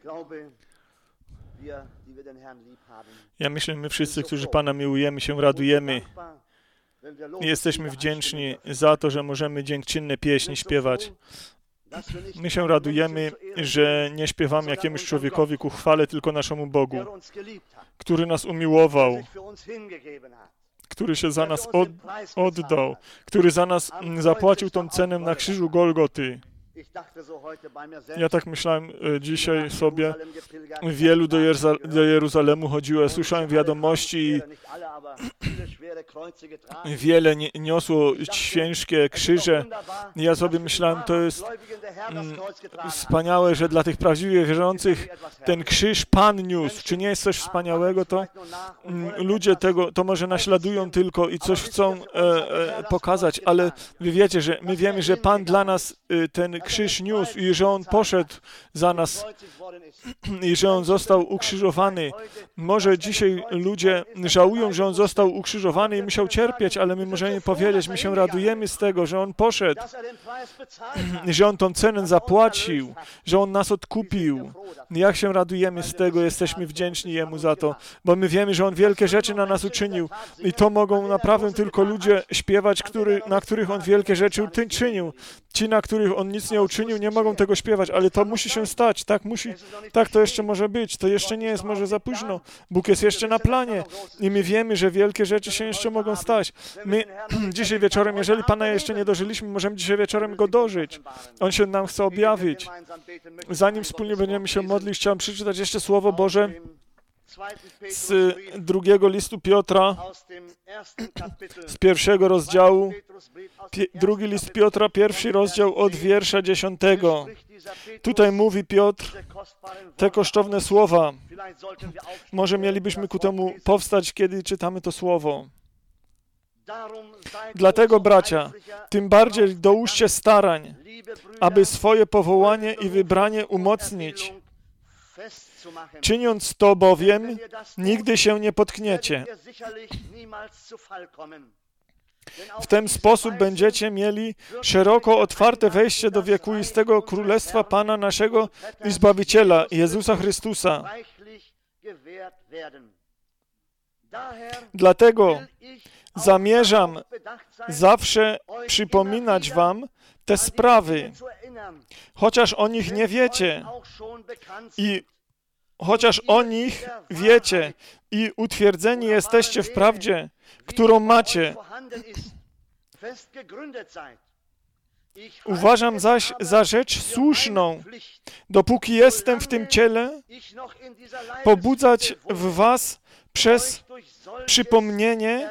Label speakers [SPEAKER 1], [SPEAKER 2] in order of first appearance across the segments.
[SPEAKER 1] Ja myślę, my wszyscy, którzy Pana miłujemy, się radujemy. Jesteśmy wdzięczni za to, że możemy dziękczynne pieśni śpiewać. My się radujemy, że nie śpiewamy jakiemuś człowiekowi ku chwale, tylko naszemu Bogu, który nas umiłował, który się za nas oddał, który za nas zapłacił tą cenę na krzyżu Golgoty. Ja tak myślałem dzisiaj sobie, wielu do Jeruzalemu chodziło, ja słyszałem wiadomości i wiele niosło ciężkie krzyże. Ja sobie myślałem, to jest wspaniałe, że dla tych prawdziwych wierzących ten krzyż Pan niósł. Czy nie jest coś wspaniałego to? Ludzie tego, to może naśladują tylko i coś chcą pokazać, ale wy wiecie, że my wiemy, że Pan dla nas ten krzyż niósł i że On poszedł za nas i że On został ukrzyżowany. Może dzisiaj ludzie żałują, że On został ukrzyżowany i musiał cierpieć, ale my możemy powiedzieć, my się radujemy z tego, że On poszedł, że On tą cenę zapłacił, że On nas odkupił. Jak się radujemy z tego, jesteśmy wdzięczni Jemu za to, bo my wiemy, że On wielkie rzeczy na nas uczynił i to mogą naprawdę tylko ludzie śpiewać, na których On wielkie rzeczy czynił. Ci, na których On nic nie uczynił, nie mogą tego śpiewać, ale to musi się stać, tak to jeszcze może być, to jeszcze nie jest może za późno. Bóg jest jeszcze na planie i my wiemy, że wielkie rzeczy się jeszcze mogą stać. My dzisiaj wieczorem, jeżeli Pana jeszcze nie dożyliśmy, możemy dzisiaj wieczorem Go dożyć. On się nam chce objawić. Zanim wspólnie będziemy się modlić, chciałem przeczytać jeszcze Słowo Boże z drugiego listu Piotra, z pierwszego rozdziału, drugi list Piotra, pierwszy rozdział od wiersza 10. Tutaj mówi Piotr te kosztowne słowa. Może mielibyśmy ku temu powstać, kiedy czytamy to słowo. Dlatego, bracia, tym bardziej dołóżcie starań, aby swoje powołanie i wybranie umocnić. Czyniąc to bowiem, nigdy się nie potkniecie. W ten sposób będziecie mieli szeroko otwarte wejście do wiekuistego Królestwa Pana naszego i Zbawiciela, Jezusa Chrystusa. Dlatego zamierzam zawsze przypominać wam te sprawy, chociaż o nich nie wiecie i chociaż o nich wiecie i utwierdzeni jesteście w prawdzie, którą macie. Uważam zaś za rzecz słuszną, dopóki jestem w tym ciele, pobudzać w was przez przypomnienie,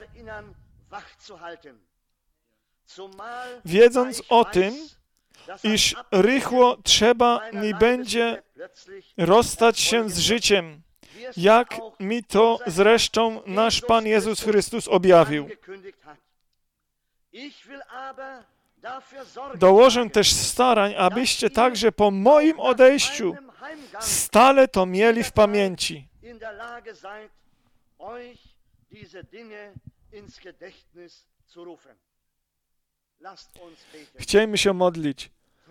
[SPEAKER 1] wiedząc o tym, iż rychło trzeba mi będzie rozstać się z życiem, jak mi to zresztą nasz Pan Jezus Chrystus objawił. Dołożę też starań, abyście także po moim odejściu stale to mieli w pamięci. Chciejmy się modlić.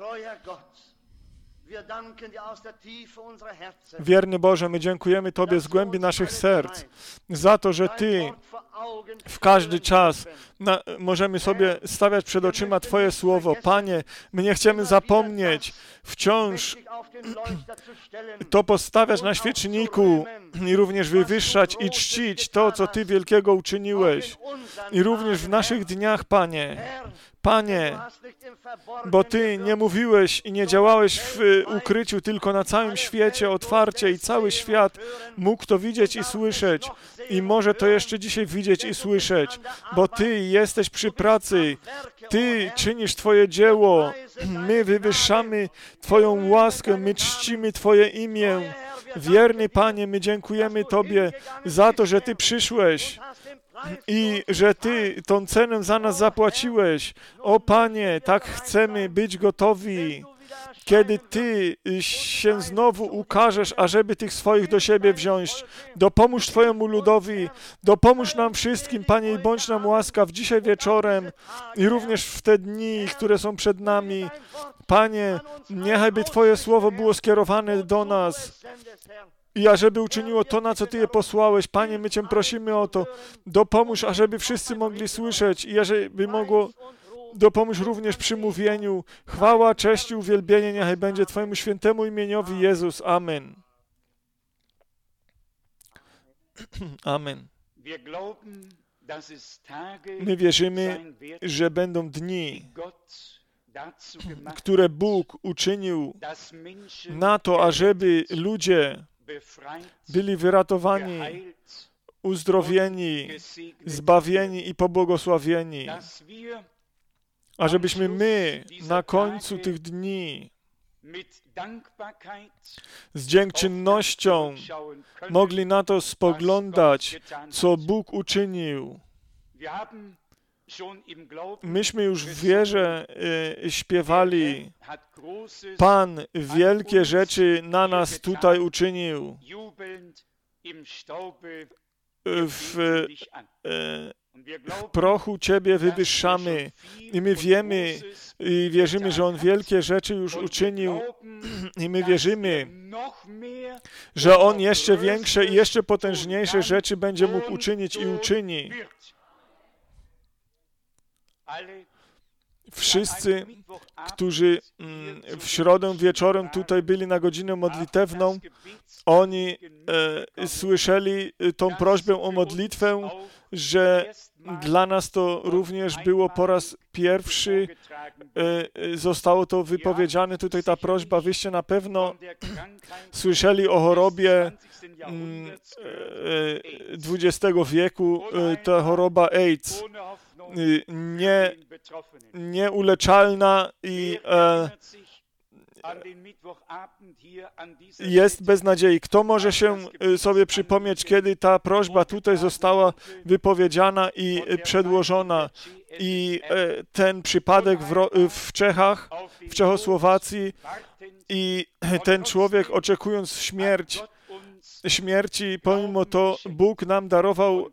[SPEAKER 1] Wierny Boże, my dziękujemy Tobie z głębi naszych serc za to, że Ty w każdy czas możemy sobie stawiać przed oczyma Twoje Słowo. Panie, my nie chcemy zapomnieć wciąż to postawiać na świeczniku i również wywyższać i czcić to, co Ty wielkiego uczyniłeś. I również w naszych dniach, Panie, bo Ty nie mówiłeś i nie działałeś w ukryciu, tylko na całym świecie otwarcie i cały świat mógł to widzieć i słyszeć. I może to jeszcze dzisiaj widzieć i słyszeć, bo Ty jesteś przy pracy, Ty czynisz Twoje dzieło, my wywyższamy Twoją łaskę, my czcimy Twoje imię. Wierny Panie, my dziękujemy Tobie za to, że Ty przyszłeś i że Ty tą cenę za nas zapłaciłeś. O Panie, tak chcemy być gotowi. kiedy Ty się znowu ukażesz, ażeby tych swoich do siebie wziąć. Dopomóż Twojemu ludowi, dopomóż nam wszystkim, Panie, i bądź nam łaskaw dzisiaj wieczorem i również w te dni, które są przed nami. Panie, niechaj by Twoje słowo było skierowane do nas i ażeby uczyniło to, na co Ty je posłałeś. Panie, my Cię prosimy o to. Dopomóż, ażeby wszyscy mogli słyszeć i ażeby mogło dopomóż również przy mówieniu. Chwała, cześć i uwielbienie niechaj będzie Twojemu świętemu imieniowi Jezus. Amen. Amen. My wierzymy, że będą dni, które Bóg uczynił na to, ażeby ludzie byli wyratowani, uzdrowieni, zbawieni i pobłogosławieni. Ażebyśmy my na końcu tych dni z dziękczynnością mogli na to spoglądać, co Bóg uczynił. Myśmy już w wierze śpiewali, Pan wielkie rzeczy na nas tutaj uczynił. W prochu Ciebie wywyższamy i my wiemy i wierzymy, że On wielkie rzeczy już uczynił i my wierzymy, że On jeszcze większe i jeszcze potężniejsze rzeczy będzie mógł uczynić i uczyni. Wszyscy, którzy w środę wieczorem tutaj byli na godzinę modlitewną, oni słyszeli tą prośbę o modlitwę, że dla nas to również było po raz pierwszy, zostało to wypowiedziane tutaj ta prośba. Wyście na pewno słyszeli o chorobie XX wieku, ta choroba AIDS. Nieuleczalna i jest bez nadziei. Kto może się sobie przypomnieć, kiedy ta prośba tutaj została wypowiedziana i przedłożona i ten przypadek w Czechach, w Czechosłowacji i ten człowiek oczekując śmierci, pomimo to Bóg nam darował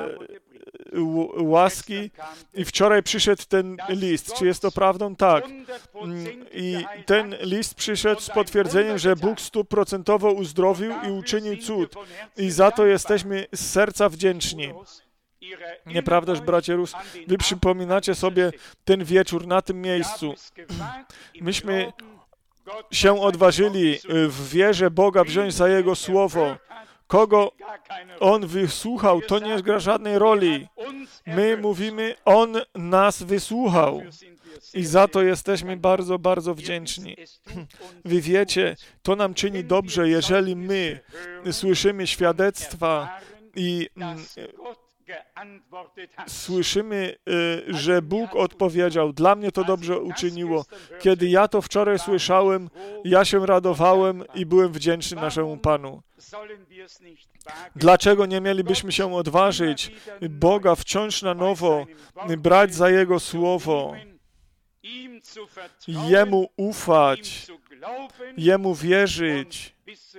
[SPEAKER 1] łaski i wczoraj przyszedł ten list. Czy jest to prawdą? Tak. I ten list przyszedł z potwierdzeniem, że Bóg 100% uzdrowił i uczynił cud. I za to jesteśmy z serca wdzięczni. Nieprawdaż, bracie Rus? Wy przypominacie sobie ten wieczór na tym miejscu. Myśmy się odważyli w wierze Boga wziąć za Jego słowo. Kogo On wysłuchał, to nie gra żadnej roli. My mówimy, On nas wysłuchał. I za to jesteśmy bardzo, bardzo wdzięczni. Wy wiecie, to nam czyni dobrze, jeżeli my słyszymy świadectwa i słyszymy, że Bóg odpowiedział. Dla mnie to dobrze uczyniło. Kiedy ja to wczoraj słyszałem, ja się radowałem i byłem wdzięczny naszemu Panu. Dlaczego nie mielibyśmy się odważyć Boga wciąż na nowo brać za Jego słowo, Jemu ufać, Jemu wierzyć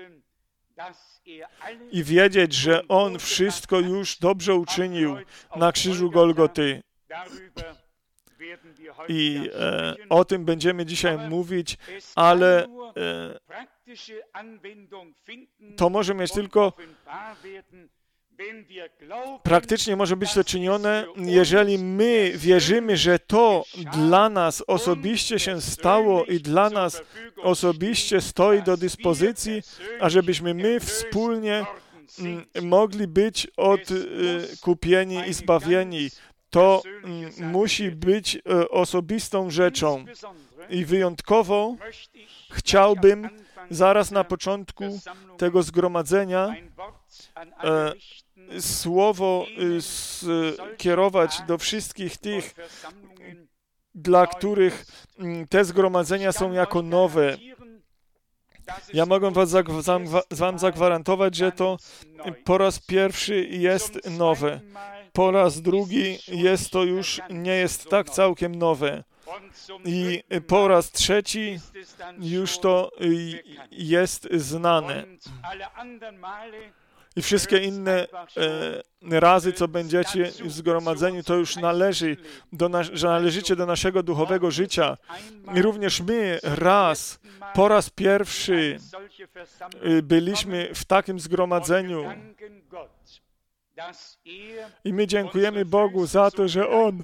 [SPEAKER 1] i wiedzieć, że On wszystko już dobrze uczynił na krzyżu Golgoty. I o tym będziemy dzisiaj mówić, ale to może mieć tylko praktycznie może być to czynione, jeżeli my wierzymy, że to dla nas osobiście się stało i dla nas osobiście stoi do dyspozycji, ażebyśmy my wspólnie mogli być odkupieni i zbawieni. To musi być osobistą rzeczą. I wyjątkowo chciałbym zaraz na początku tego zgromadzenia słowo skierować do wszystkich tych, dla których te zgromadzenia są jako nowe. Ja mogę wam zagwarantować, że to po raz pierwszy jest nowe. Po raz drugi jest to już nie jest tak całkiem nowe. I po raz trzeci już to jest znane. I wszystkie inne razy, co będziecie w zgromadzeniu, to już należycie do naszego duchowego życia. I również my po raz pierwszy byliśmy w takim zgromadzeniu. I my dziękujemy Bogu za to, że On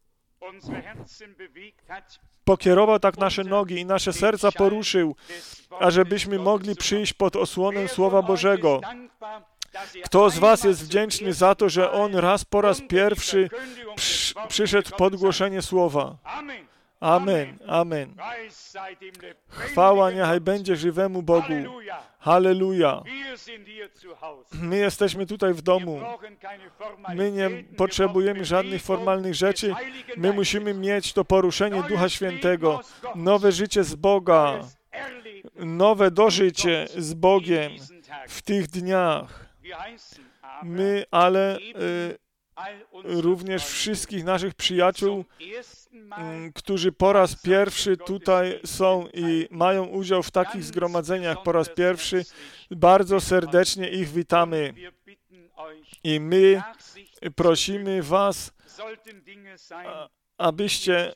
[SPEAKER 1] pokierował tak nasze nogi i nasze serca poruszył, ażebyśmy mogli przyjść pod osłonę Słowa Bożego. Kto z was jest wdzięczny za to, że on po raz pierwszy przyszedł pod głoszenie Słowa? Amen, amen. Chwała niechaj będzie żywemu Bogu. Halleluja. My jesteśmy tutaj w domu. My nie potrzebujemy żadnych formalnych rzeczy. My musimy mieć to poruszenie Ducha Świętego, nowe życie z Boga, nowe dożycie z Bogiem w tych dniach. My, ale również wszystkich naszych przyjaciół, którzy po raz pierwszy tutaj są i mają udział w takich zgromadzeniach po raz pierwszy, bardzo serdecznie ich witamy. I my prosimy was, abyście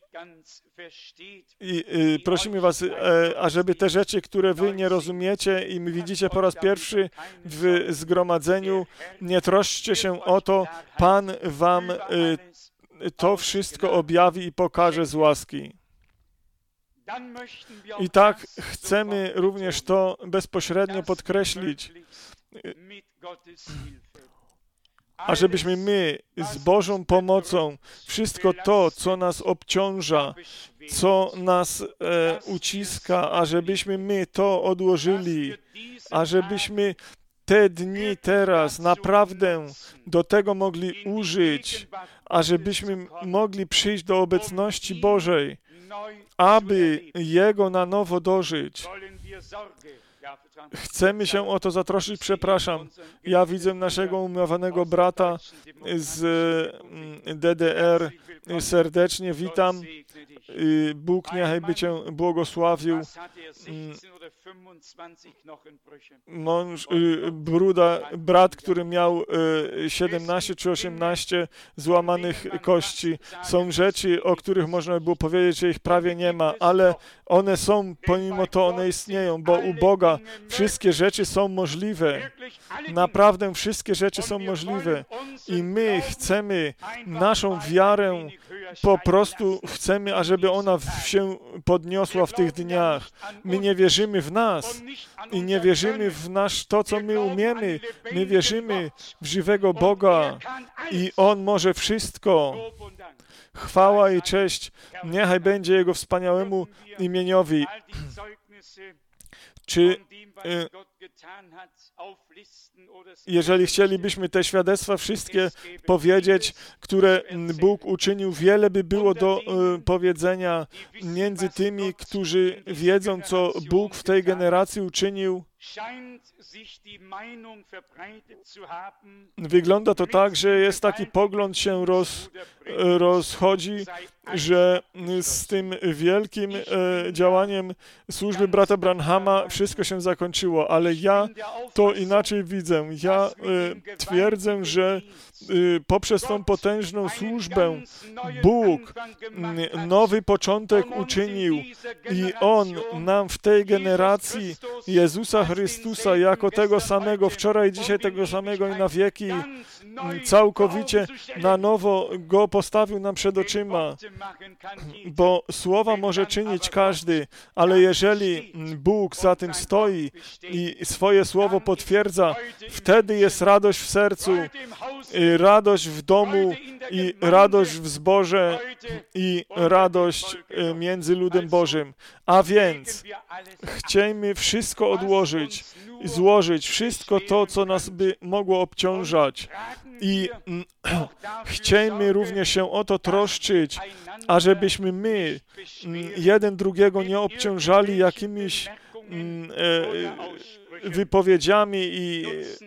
[SPEAKER 1] prosimy was, ażeby te rzeczy, które wy nie rozumiecie i my widzicie po raz pierwszy w zgromadzeniu, nie troszczcie się o to, Pan wam to wszystko objawi i pokaże z łaski. I tak chcemy również to bezpośrednio podkreślić, ażebyśmy my z Bożą pomocą wszystko to, co nas obciąża, co nas uciska, ażebyśmy my to odłożyli, ażebyśmy te dni teraz naprawdę do tego mogli użyć, ażebyśmy mogli przyjść do obecności Bożej, aby Jego na nowo dożyć. Chcemy się o to zatroszczyć, przepraszam. Ja widzę naszego umiłowanego brata z DDR. Serdecznie witam. Bóg niechaj by Cię błogosławił. Brat, który miał 17 czy 18 złamanych kości. Są rzeczy, o których można by było powiedzieć, że ich prawie nie ma, ale one są, pomimo to one istnieją, bo u Boga wszystkie rzeczy są możliwe. Naprawdę wszystkie rzeczy są możliwe. I my chcemy naszą wiarę, po prostu chcemy, ażeby ona się podniosła w tych dniach. My nie wierzymy w nas i nie wierzymy w to, co my umiemy. My wierzymy w żywego Boga i On może wszystko. Chwała i cześć niechaj będzie Jego wspaniałemu imieniowi. Czy jeżeli chcielibyśmy te świadectwa wszystkie powiedzieć, które Bóg uczynił, wiele by było do powiedzenia między tymi, którzy wiedzą, co Bóg w tej generacji uczynił. Wygląda to tak, że jest taki pogląd się rozchodzi, że z tym wielkim działaniem służby brata Branhama wszystko się zakończyło, ale ja to inaczej widzę. Ja twierdzę, że poprzez tą potężną służbę Bóg nowy początek uczynił i On nam w tej generacji Jezusa Chrystusa jako tego samego wczoraj, dzisiaj tego samego i na wieki całkowicie na nowo Go postawił nam przed oczyma, bo słowa może czynić każdy, ale jeżeli Bóg za tym stoi i swoje słowo potwierdza, wtedy jest radość w sercu, radość w domu i radość w zborze i radość między ludem Bożym. A więc chciejmy wszystko odłożyć i złożyć, wszystko to, co nas by mogło obciążać i chciejmy również się o to troszczyć, ażebyśmy my jeden drugiego nie obciążali jakimiś wypowiedziami i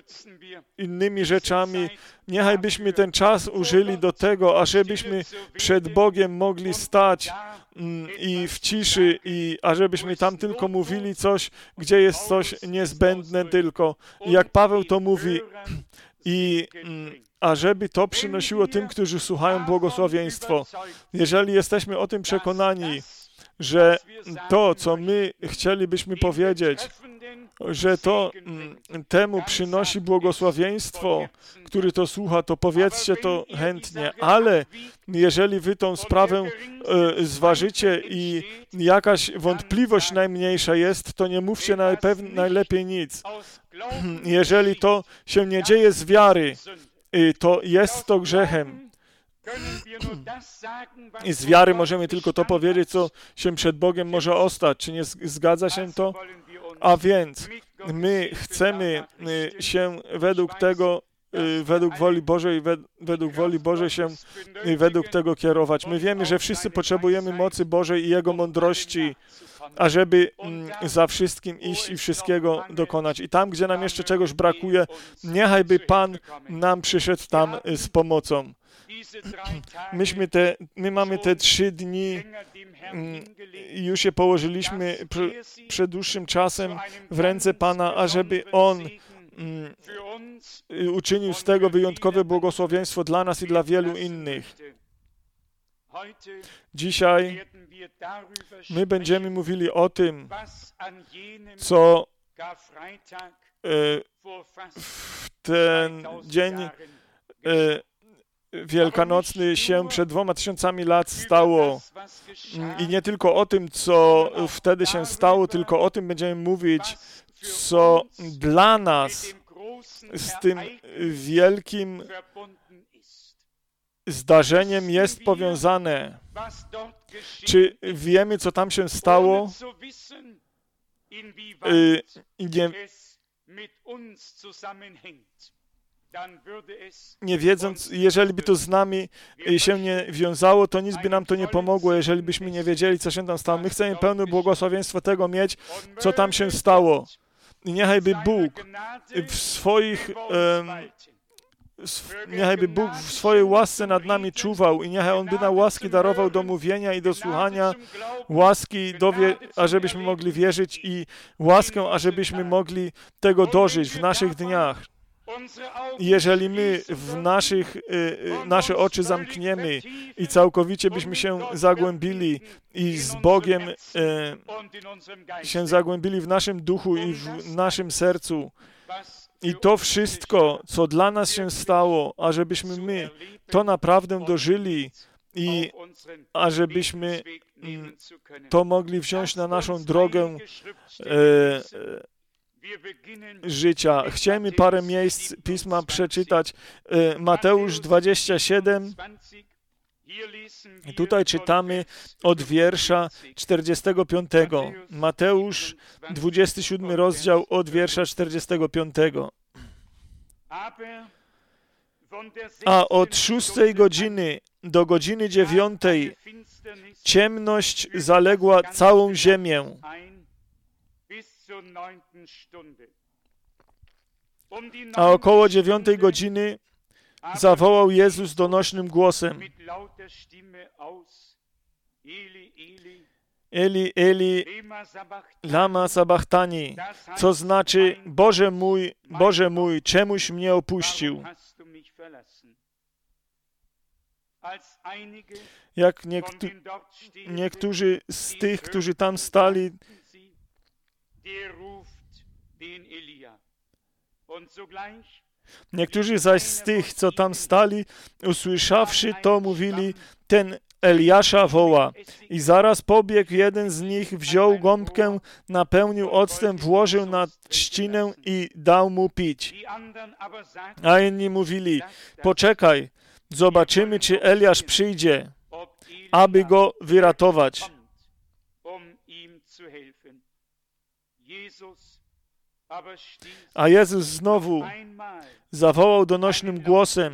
[SPEAKER 1] innymi rzeczami. Niechaj byśmy ten czas użyli do tego, ażebyśmy przed Bogiem mogli stać i w ciszy, i ażebyśmy tam tylko mówili coś, gdzie jest coś niezbędne tylko. I jak Paweł to mówi, i ażeby to przynosiło tym, którzy słuchają, błogosławieństwo. Jeżeli jesteśmy o tym przekonani, że to, co my chcielibyśmy powiedzieć, że to temu przynosi błogosławieństwo, który to słucha, to powiedzcie to chętnie. Ale jeżeli wy tą sprawę zważycie i jakaś wątpliwość najmniejsza jest, to nie mówcie najlepiej nic. Jeżeli to się nie dzieje z wiary, to jest to grzechem. I z wiary możemy tylko to powiedzieć, co się przed Bogiem może ostać. Czy nie zgadza się to? A więc my chcemy się według tego, według woli Bożej, według woli Bożej się według tego kierować. My wiemy, że wszyscy potrzebujemy mocy Bożej i Jego mądrości, ażeby za wszystkim iść i wszystkiego dokonać. I tam, gdzie nam jeszcze czegoś brakuje, niechaj by Pan nam przyszedł tam z pomocą. My mamy te 3 dni, już je położyliśmy przed dłuższym czasem w ręce Pana, ażeby On uczynił z tego wyjątkowe błogosławieństwo dla nas i dla wielu innych. Dzisiaj my będziemy mówili o tym, co w ten dzień wielkanocny się przed 2000 lat stało. I nie tylko o tym, co wtedy się stało, tylko o tym będziemy mówić, co dla nas z tym wielkim zdarzeniem jest powiązane. Czy wiemy, co tam się stało? Nie wiedząc, jeżeli by to z nami się nie wiązało, to nic by nam to nie pomogło, jeżeli byśmy nie wiedzieli, co się tam stało. My chcemy pełne błogosławieństwo tego mieć, co tam się stało. I niechaj by Bóg w swojej łasce nad nami czuwał i niechaj On by nam łaski darował do mówienia i do słuchania, łaski, ażebyśmy mogli wierzyć i łaskę, ażebyśmy mogli tego dożyć w naszych dniach. Jeżeli my nasze oczy zamkniemy i całkowicie byśmy się zagłębili i z Bogiem się zagłębili w naszym duchu i w naszym sercu, i to wszystko, co dla nas się stało, ażebyśmy my to naprawdę dożyli i ażebyśmy to mogli wziąć na naszą drogę życia. Chciałem parę miejsc Pisma przeczytać. Mateusz 27. Tutaj czytamy od wiersza 45. Mateusz 27 rozdział od wiersza 45. A od 6 godziny do godziny 9 ciemność zaległa całą ziemię. A około 9 godziny zawołał Jezus donośnym głosem: Eli, Eli, lama sabachthani, co znaczy: Boże mój, czemuś mnie opuścił? Jak niektórzy z tych, którzy tam stali, niektórzy zaś z tych, co tam stali, usłyszawszy to, mówili: ten Eliasza woła. I zaraz pobiegł jeden z nich, wziął gąbkę, napełnił octem, włożył na trzcinę i dał mu pić. A inni mówili: poczekaj, zobaczymy, czy Eliasz przyjdzie, aby go wyratować. A Jezus znowu zawołał donośnym głosem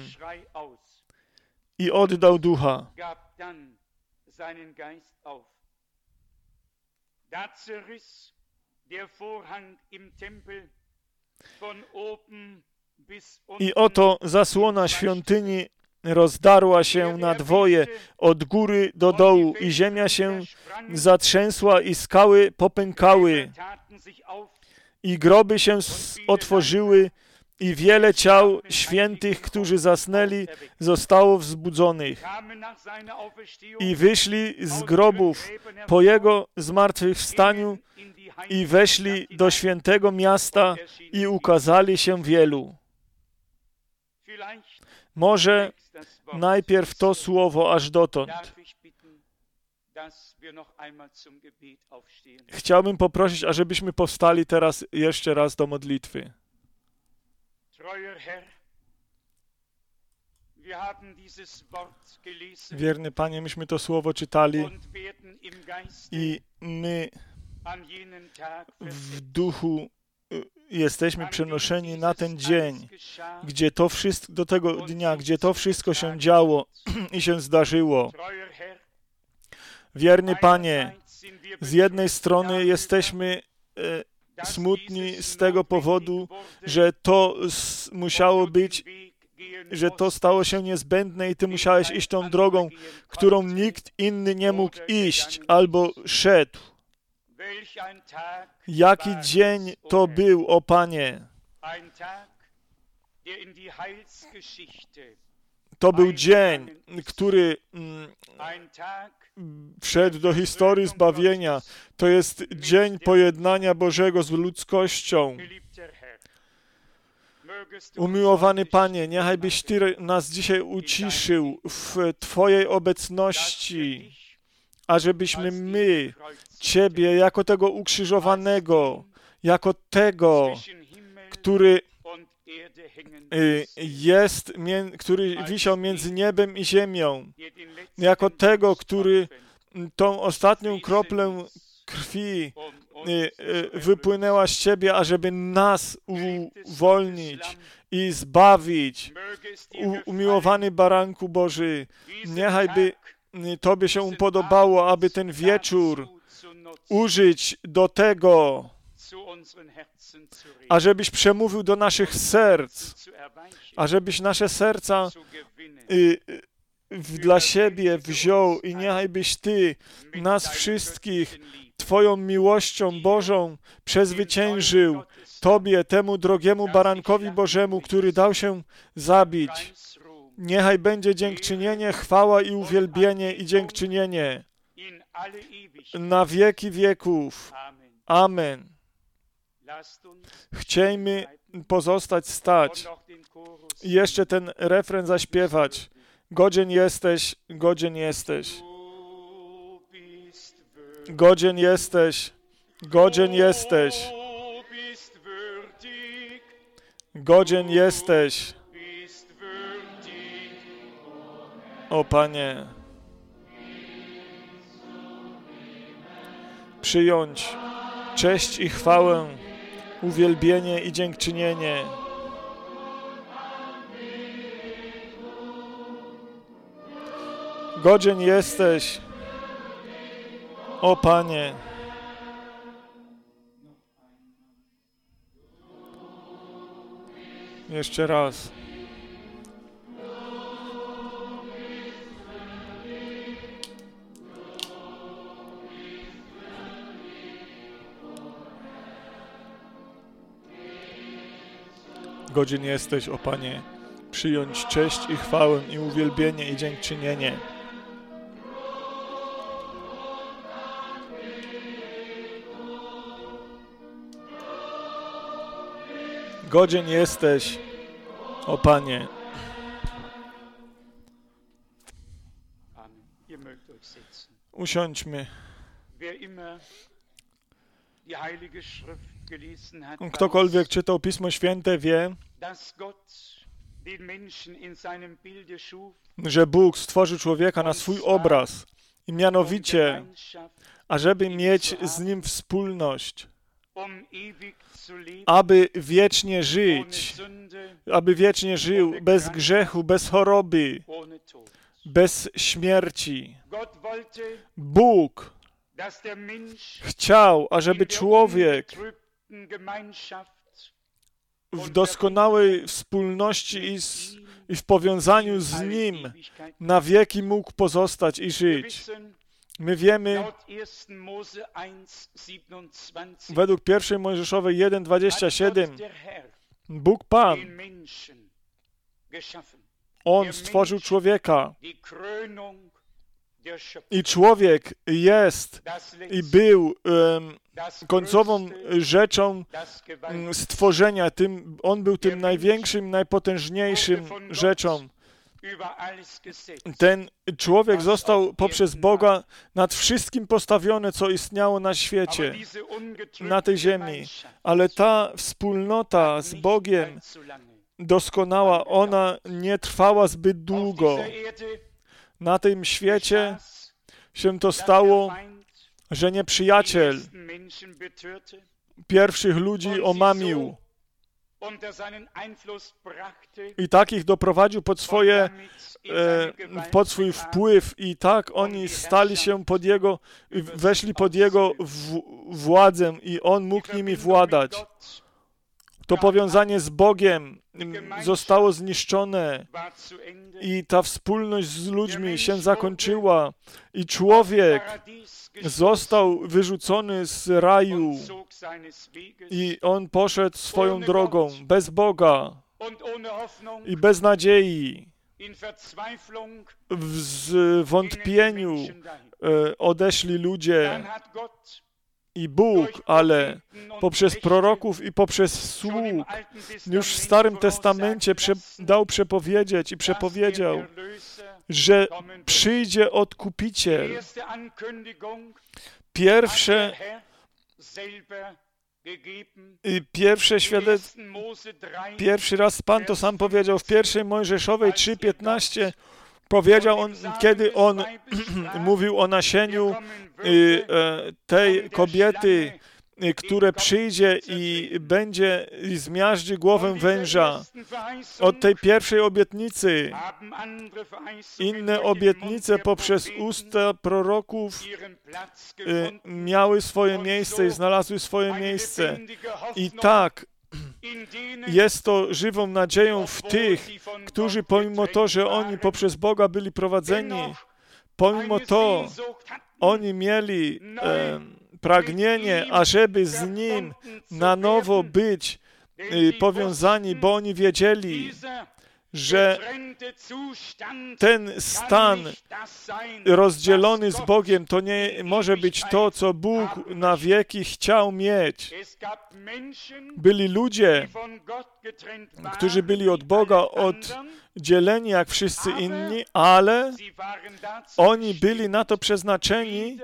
[SPEAKER 1] i oddał ducha. I oto zasłona świątyni rozdarła się na dwoje od góry do dołu i ziemia się zatrzęsła i skały popękały i groby się otworzyły i wiele ciał świętych, którzy zasnęli, zostało wzbudzonych i wyszli z grobów po Jego zmartwychwstaniu i weszli do świętego miasta i ukazali się wielu. Może najpierw to słowo aż dotąd. Chciałbym poprosić, ażebyśmy powstali teraz jeszcze raz do modlitwy. Wierny Panie, myśmy to słowo czytali i my w duchu jesteśmy przenoszeni na ten dzień, gdzie to wszystko, do tego dnia, gdzie to wszystko się działo i się zdarzyło. Wierny Panie, z jednej strony jesteśmy smutni z tego powodu, że to musiało być, że to stało się niezbędne i Ty musiałeś iść tą drogą, którą nikt inny nie mógł iść albo szedł. Jaki dzień to był, o Panie? To był dzień, który wszedł do historii zbawienia. To jest dzień pojednania Bożego z ludzkością. Umiłowany Panie, niechaj byś Ty nas dzisiaj uciszył w Twojej obecności, ażebyśmy my Ciebie jako tego ukrzyżowanego, jako tego, który który wisiał między niebem i ziemią, jako tego, który tą ostatnią kroplę krwi wypłynęła z Ciebie, ażeby nas uwolnić i zbawić. Umiłowany Baranku Boży, niechaj by Tobie się podobało, aby ten wieczór użyć do tego, ażebyś przemówił do naszych serc, ażebyś nasze serca dla siebie wziął i niechaj byś Ty nas wszystkich Twoją miłością Bożą przezwyciężył, Tobie, temu drogiemu Barankowi Bożemu, który dał się zabić. Niechaj będzie dziękczynienie, chwała i uwielbienie i dziękczynienie na wieki wieków. Amen. Chciejmy pozostać stać i jeszcze ten refren zaśpiewać. Godzien jesteś, godzien jesteś. Godzien jesteś, godzien jesteś. Godzien jesteś. O Panie, przyjąć cześć i chwałę, uwielbienie i dziękczynienie. Godzien jesteś, o Panie. Jeszcze raz. Godzien jesteś, o Panie, przyjąć cześć i chwałę i uwielbienie i dziękczynienie. Godzien jesteś, o Panie. Usiądźmy. Ktokolwiek czytał Pismo Święte, wie, że Bóg stworzył człowieka na swój obraz i mianowicie, ażeby mieć z nim wspólność, aby wiecznie żyć, aby wiecznie żył bez grzechu, bez choroby, bez śmierci. Bóg chciał, ażeby człowiek w doskonałej wspólności i w powiązaniu z Nim na wieki mógł pozostać i żyć. My wiemy, według 1 Mojżeszowej 1:27, Bóg Pan, On stworzył człowieka i człowiek jest i był końcową rzeczą stworzenia. On był tym największym, najpotężniejszym rzeczą. Ten człowiek został poprzez Boga nad wszystkim postawiony, co istniało na świecie, na tej ziemi. Ale ta wspólnota z Bogiem doskonała, ona nie trwała zbyt długo. Na tym świecie się to stało, że nieprzyjaciel pierwszych ludzi omamił i tak ich doprowadził pod swój wpływ i tak oni stali się weszli pod jego władzę i on mógł nimi władać. To powiązanie z Bogiem zostało zniszczone i ta wspólność z ludźmi się zakończyła i człowiek został wyrzucony z raju i on poszedł swoją drogą bez Boga i bez nadziei. W zwątpieniu odeszli ludzie i Bóg, ale poprzez proroków i poprzez sług już w Starym Testamencie dał przepowiedzieć i przepowiedział, że przyjdzie Odkupiciel. Pierwszy raz Pan to sam powiedział w 1 Mojżeszowej 3:15. Powiedział on, kiedy on mówił o nasieniu tej kobiety, które przyjdzie i będzie i zmiażdży głowę węża. Od tej pierwszej obietnicy inne obietnice poprzez usta proroków miały swoje miejsce i znalazły swoje miejsce. I tak jest to żywą nadzieją w tych, którzy pomimo to, że oni poprzez Boga byli prowadzeni, pomimo to oni mieli pragnienie, ażeby z Nim na nowo być powiązani, bo oni wiedzieli, że ten stan rozdzielony z Bogiem to nie może być to, co Bóg na wieki chciał mieć. Byli ludzie, którzy byli od Boga oddzieleni jak wszyscy inni, ale oni byli na to przeznaczeni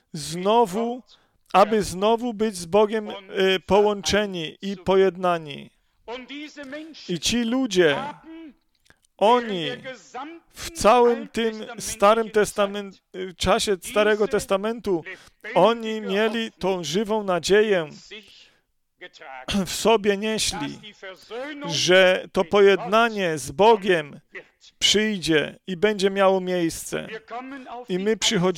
[SPEAKER 1] aby znowu być z Bogiem połączeni i pojednani. I ci ludzie, oni w całym tym czasie Starego Testamentu, oni mieli tą żywą nadzieję, w sobie nieśli, że to pojednanie z Bogiem przyjdzie i będzie miało miejsce. I my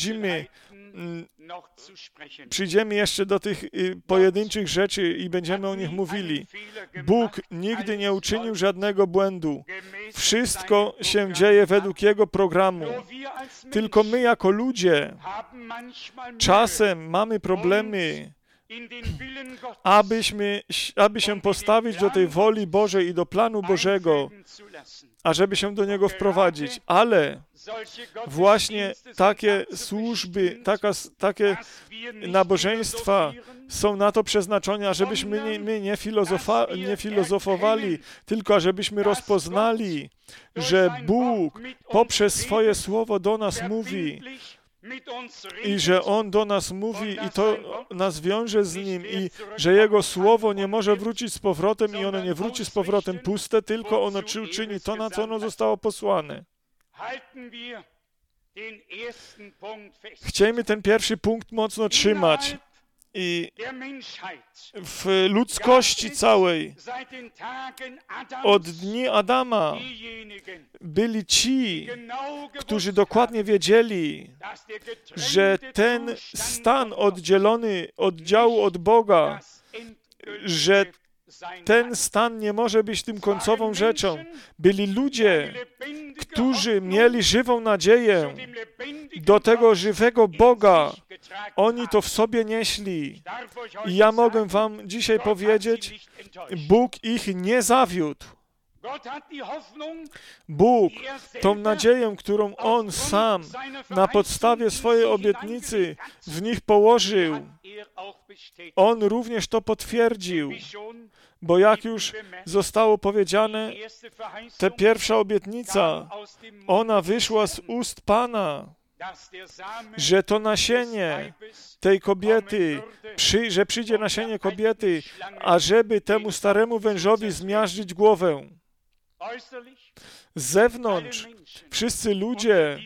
[SPEAKER 1] przyjdziemy jeszcze do tych pojedynczych rzeczy i będziemy o nich mówili. Bóg nigdy nie uczynił żadnego błędu. Wszystko się dzieje według Jego programu. Tylko my jako ludzie czasem mamy problemy, aby się postawić do tej woli Bożej i do planu Bożego, ażeby się do niego wprowadzić. Ale właśnie takie służby, takie nabożeństwa są na to przeznaczone, ażebyśmy nie filozofowali, tylko ażebyśmy rozpoznali, że Bóg poprzez swoje słowo do nas mówi i że On do nas mówi i to nas wiąże z Nim i że Jego słowo nie może wrócić z powrotem i ono nie wróci z powrotem puste, tylko ono uczyni to, na co ono zostało posłane. Chciejmy ten pierwszy punkt mocno trzymać. I w ludzkości całej od dni Adama byli ci, którzy dokładnie wiedzieli, że ten stan oddzielony od działu od Boga, że ten stan nie może być tym końcową rzeczą. Byli ludzie, którzy mieli żywą nadzieję do tego żywego Boga. Oni to w sobie nieśli. I ja mogę wam dzisiaj powiedzieć, Bóg ich nie zawiódł. Bóg, tą nadzieję, którą On sam na podstawie swojej obietnicy w nich położył, On również to potwierdził, bo jak już zostało powiedziane, ta pierwsza obietnica, ona wyszła z ust Pana, że to nasienie tej kobiety, że przyjdzie nasienie kobiety, ażeby temu staremu wężowi zmiażdżyć głowę. Z zewnątrz wszyscy ludzie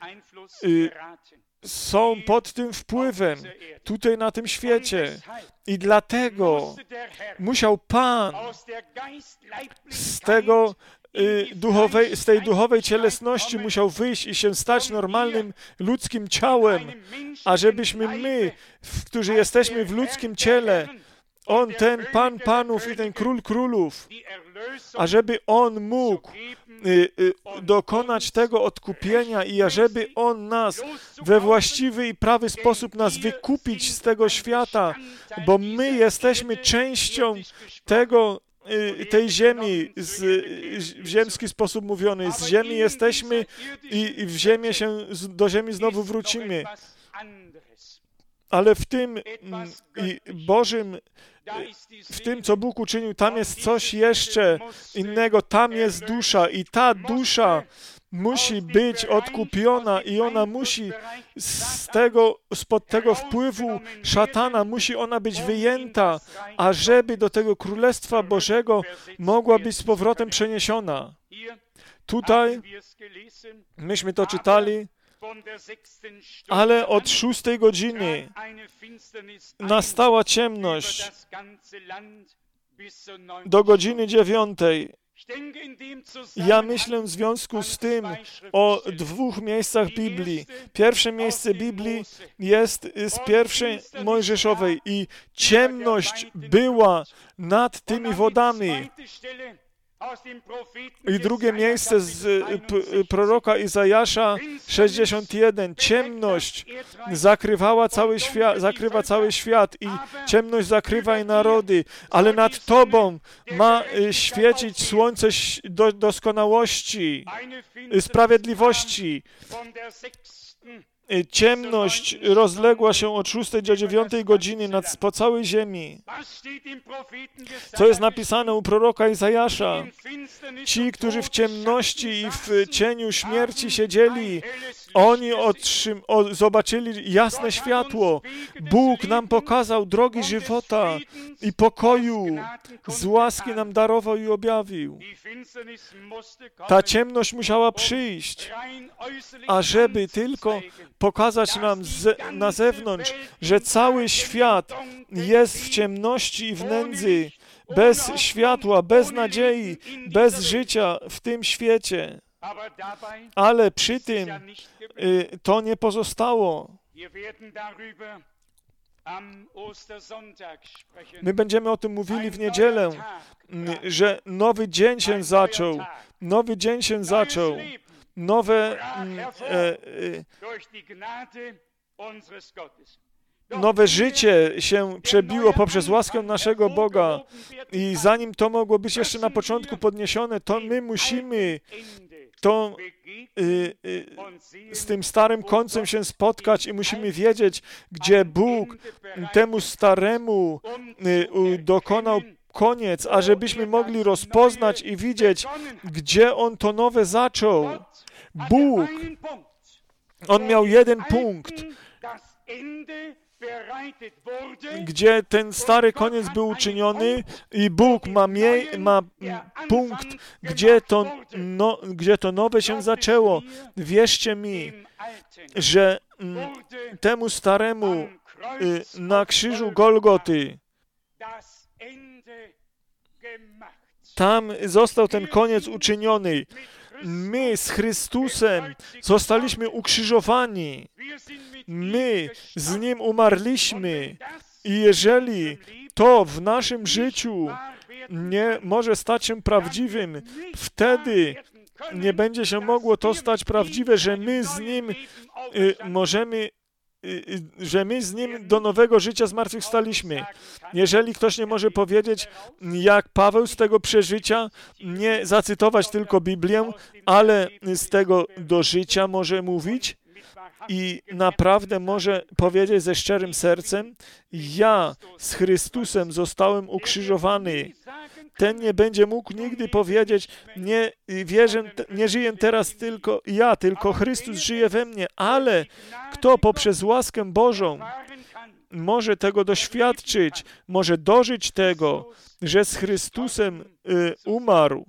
[SPEAKER 1] są pod tym wpływem tutaj na tym świecie i dlatego musiał Pan z tej duchowej cielesności musiał wyjść i się stać normalnym ludzkim ciałem, ażebyśmy my, którzy jesteśmy w ludzkim ciele, On, ten Pan Panów i ten Król Królów, ażeby On mógł dokonać tego odkupienia i ażeby On nas we właściwy i prawy sposób nas wykupić z tego świata, bo my jesteśmy częścią tej ziemi, w ziemski sposób mówiony, z ziemi jesteśmy i do ziemi znowu wrócimy. Ale w tym Bożym, w tym, co Bóg uczynił, tam jest coś jeszcze innego, tam jest dusza i ta musi być odkupiona i ona musi spod tego wpływu szatana musi ona być wyjęta, ażeby do tego Królestwa Bożego mogła być z powrotem przeniesiona. Tutaj myśmy to czytali, ale od 6 godziny nastała ciemność do godziny 9. Ja myślę w związku z tym o 2 miejscach Biblii. Pierwsze miejsce Biblii jest z pierwszej Mojżeszowej i ciemność była nad tymi wodami. I drugie miejsce z proroka Izajasza 61. Ciemność zakrywa cały świat i ciemność zakrywa i narody, ale nad Tobą ma świecić słońce doskonałości, sprawiedliwości. Ciemność rozległa się od 6 do 9 godziny po całej ziemi. Co jest napisane u proroka Izajasza? Ci, którzy w ciemności i w cieniu śmierci siedzieli, oni zobaczyli jasne światło. Bóg nam pokazał drogi żywota i pokoju. Z łaski nam darował i objawił. Ta ciemność musiała przyjść, ażeby tylko pokazać nam na zewnątrz, że cały świat jest w ciemności i w nędzy, bez światła, bez nadziei, bez życia w tym świecie. Ale przy tym to nie pozostało. My będziemy o tym mówili w niedzielę, że nowy dzień się zaczął. Nowy dzień się zaczął. Nowe życie się przebiło poprzez łaskę naszego Boga i zanim to mogło być jeszcze na początku podniesione, to my musimy z tym starym końcem się spotkać i musimy wiedzieć, gdzie Bóg temu staremu dokonał koniec, ażebyśmy mogli rozpoznać i widzieć, gdzie On to nowe zaczął. Bóg, On miał jeden punkt, gdzie ten stary koniec był uczyniony i Bóg ma punkt, gdzie to nowe się zaczęło. Wierzcie mi, że temu staremu na krzyżu Golgoty tam został ten koniec uczyniony. My z Chrystusem zostaliśmy ukrzyżowani. My z Nim umarliśmy. I jeżeli to w naszym życiu nie może stać się prawdziwym. Wtedy nie będzie się mogło to stać prawdziwe, że my z Nim że my z Nim do nowego życia zmartwychwstaliśmy. Jeżeli ktoś nie może powiedzieć, jak Paweł z tego przeżycia, nie zacytować tylko Biblię, ale z tego do życia może mówić i naprawdę może powiedzieć ze szczerym sercem, ja z Chrystusem zostałem ukrzyżowany. Ten nie będzie mógł nigdy powiedzieć, nie żyję teraz tylko ja, tylko Chrystus żyje we mnie, ale kto poprzez łaskę Bożą może tego doświadczyć, może dożyć tego, że z Chrystusem umarł,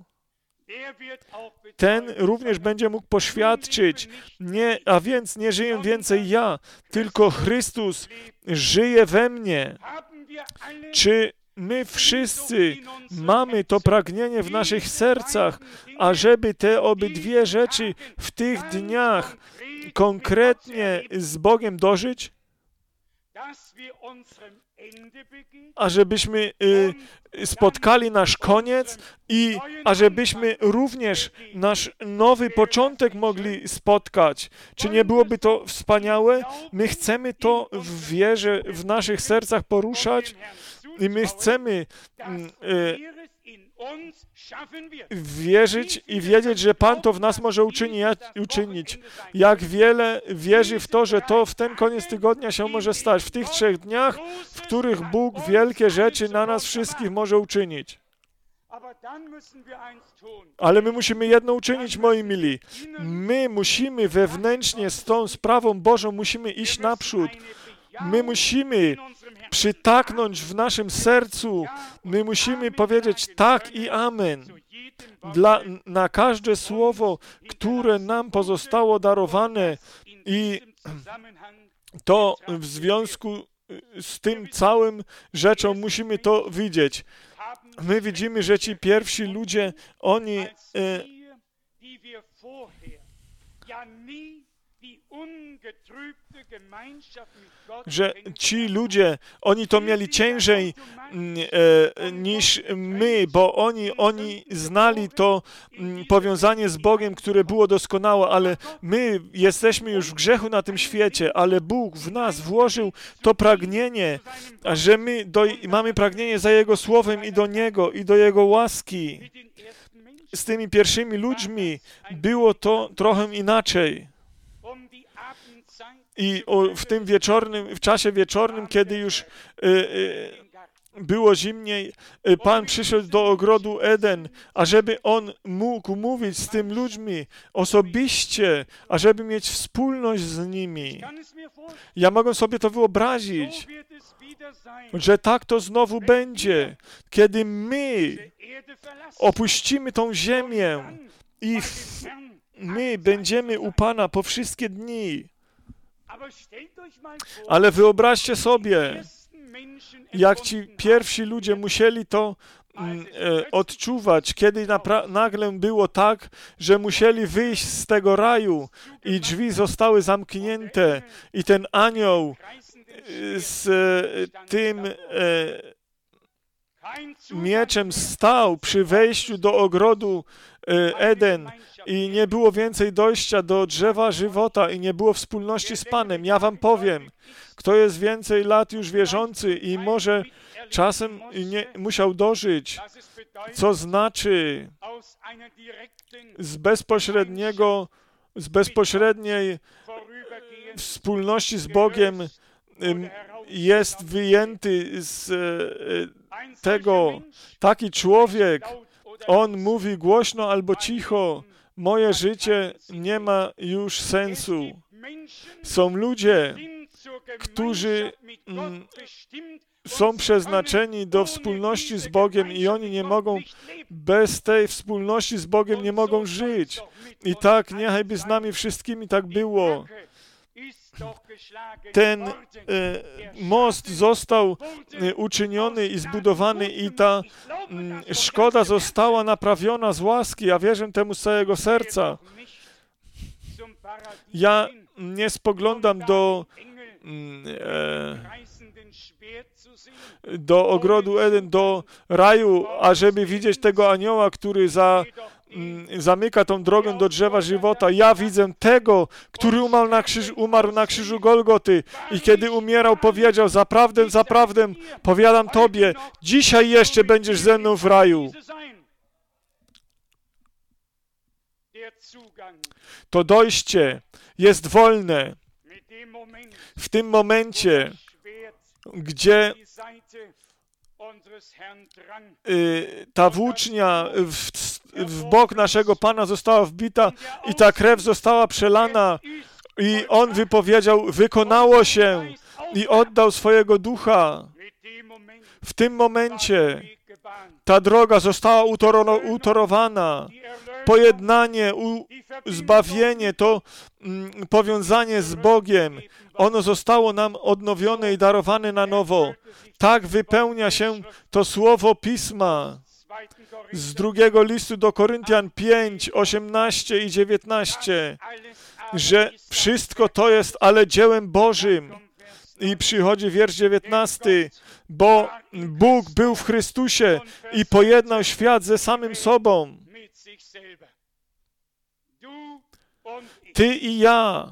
[SPEAKER 1] ten również będzie mógł poświadczyć, a więc nie żyję więcej ja, tylko Chrystus żyje we mnie. Czy my wszyscy mamy to pragnienie w naszych sercach, ażeby te obydwie rzeczy w tych dniach konkretnie z Bogiem dożyć? Ażebyśmy spotkali nasz koniec i ażebyśmy również nasz nowy początek mogli spotkać. Czy nie byłoby to wspaniałe? My chcemy to w wierze w naszych sercach poruszać i my chcemy wierzyć i wiedzieć, że Pan to w nas może uczynić. Jak wiele wierzy w to, że to w ten koniec tygodnia się może stać. W tych 3 dniach, w których Bóg wielkie rzeczy na nas wszystkich może uczynić. Ale my musimy jedno uczynić, moi mili. My musimy wewnętrznie z tą sprawą Bożą musimy iść naprzód. My musimy przytaknąć w naszym sercu. My musimy powiedzieć tak i amen. Na każde słowo, które nam pozostało darowane i to w związku z tym całym rzeczą musimy to widzieć. My widzimy, że ci pierwsi ludzie, oni że ci ludzie, oni to mieli ciężej niż my, bo oni znali to powiązanie z Bogiem, które było doskonałe, ale my jesteśmy już w grzechu na tym świecie, ale Bóg w nas włożył to pragnienie, że my mamy pragnienie za Jego Słowem i do Niego, i do Jego łaski. Z tymi pierwszymi ludźmi było to trochę inaczej. I w czasie wieczornym, kiedy już było zimniej, Pan przyszedł do ogrodu Eden, ażeby On mógł mówić z tym ludźmi osobiście, ażeby mieć wspólność z nimi. Ja mogę sobie to wyobrazić, że tak to znowu będzie, kiedy my opuścimy tą ziemię i my będziemy u Pana po wszystkie dni. Ale wyobraźcie sobie, jak ci pierwsi ludzie musieli to odczuwać, kiedy nagle było tak, że musieli wyjść z tego raju i drzwi zostały zamknięte i ten anioł z tym mieczem stał przy wejściu do ogrodu Eden i nie było więcej dojścia do drzewa żywota i nie było wspólności z Panem. Ja wam powiem, kto jest więcej lat już wierzący i może czasem nie musiał dożyć, co znaczy z bezpośredniej wspólności z Bogiem jest wyjęty z tego taki człowiek. On mówi głośno albo cicho, moje życie nie ma już sensu. Są ludzie, którzy są przeznaczeni do wspólności z Bogiem i oni nie mogą, bez tej wspólności z Bogiem nie mogą żyć. I tak niechajby z nami wszystkimi tak było. Ten most został uczyniony i zbudowany i ta szkoda została naprawiona z łaski. Ja wierzę temu z całego serca. Ja nie spoglądam do do ogrodu Eden, do raju, ażeby widzieć tego anioła, który zamyka tą drogę do drzewa żywota. Ja widzę tego, który umarł na krzyżu Golgoty i kiedy umierał, powiedział: zaprawdę, zaprawdę, powiadam Tobie, dzisiaj jeszcze będziesz ze mną w raju. To dojście jest wolne w tym momencie, gdzie ta włócznia w bok naszego Pana została wbita i ta krew została przelana i On wypowiedział: wykonało się, i oddał swojego ducha. W tym momencie ta droga została utorowana. Pojednanie, zbawienie, to powiązanie z Bogiem, ono zostało nam odnowione i darowane na nowo. Tak wypełnia się to słowo Pisma z 2 listu do Koryntian 5, 18 i 19, że wszystko to jest ale dziełem Bożym. I przychodzi wiersz 19, bo Bóg był w Chrystusie i pojednał świat ze samym sobą. Ty i ja,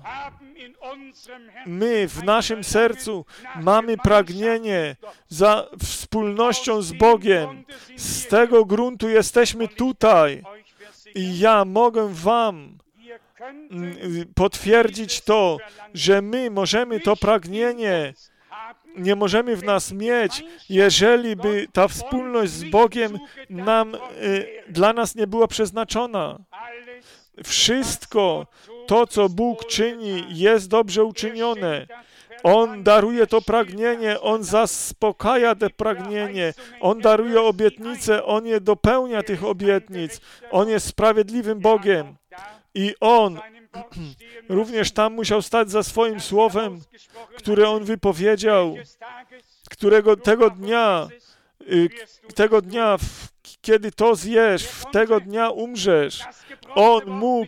[SPEAKER 1] my w naszym sercu mamy pragnienie za wspólnością z Bogiem. Z tego gruntu jesteśmy tutaj. I ja mogę wam potwierdzić to, że my możemy to pragnienie, nie możemy w nas mieć, jeżeli by ta wspólność z Bogiem dla nas nie była przeznaczona. Wszystko to, co Bóg czyni, jest dobrze uczynione. On daruje to pragnienie, On zaspokaja to pragnienie, On daruje obietnice, On je dopełnia tych obietnic. On jest sprawiedliwym Bogiem. I On również tam musiał stać za swoim słowem, które On wypowiedział, którego tego dnia, kiedy to zjesz, tego dnia umrzesz. On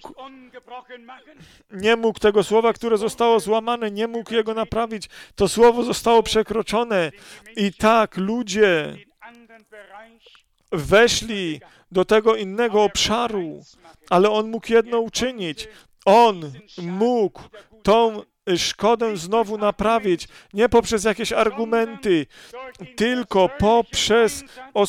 [SPEAKER 1] nie mógł tego słowa, które zostało złamane, nie mógł jego naprawić. To słowo zostało przekroczone. I tak ludzie weszli do tego innego obszaru, ale On mógł jedno uczynić. On mógł tą szkodę znowu naprawić, nie poprzez jakieś argumenty, tylko poprzez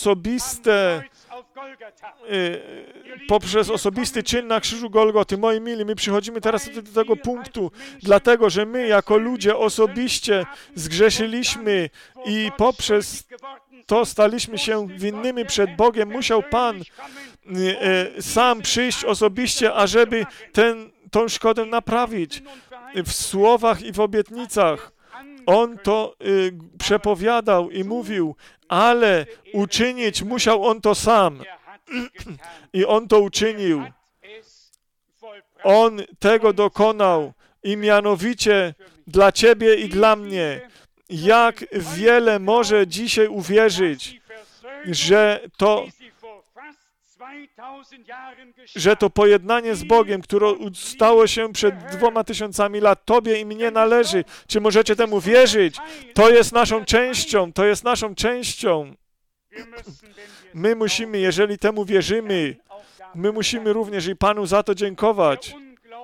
[SPEAKER 1] osobisty czyn na krzyżu Golgoty. Moi mili, my przychodzimy teraz do tego punktu, dlatego, że my jako ludzie osobiście zgrzeszyliśmy i poprzez to staliśmy się winnymi przed Bogiem. Musiał Pan sam przyjść osobiście, ażeby tą szkodę naprawić. W słowach i w obietnicach On to przepowiadał i mówił, ale uczynić musiał On to sam. I On to uczynił. On tego dokonał i mianowicie dla Ciebie i dla mnie. Jak wiele może dzisiaj uwierzyć, że to pojednanie z Bogiem, które stało się przed 2000 lat, Tobie i mnie należy. Czy możecie temu wierzyć? To jest naszą częścią, to jest naszą częścią. My musimy, jeżeli temu wierzymy, my musimy również i Panu za to dziękować.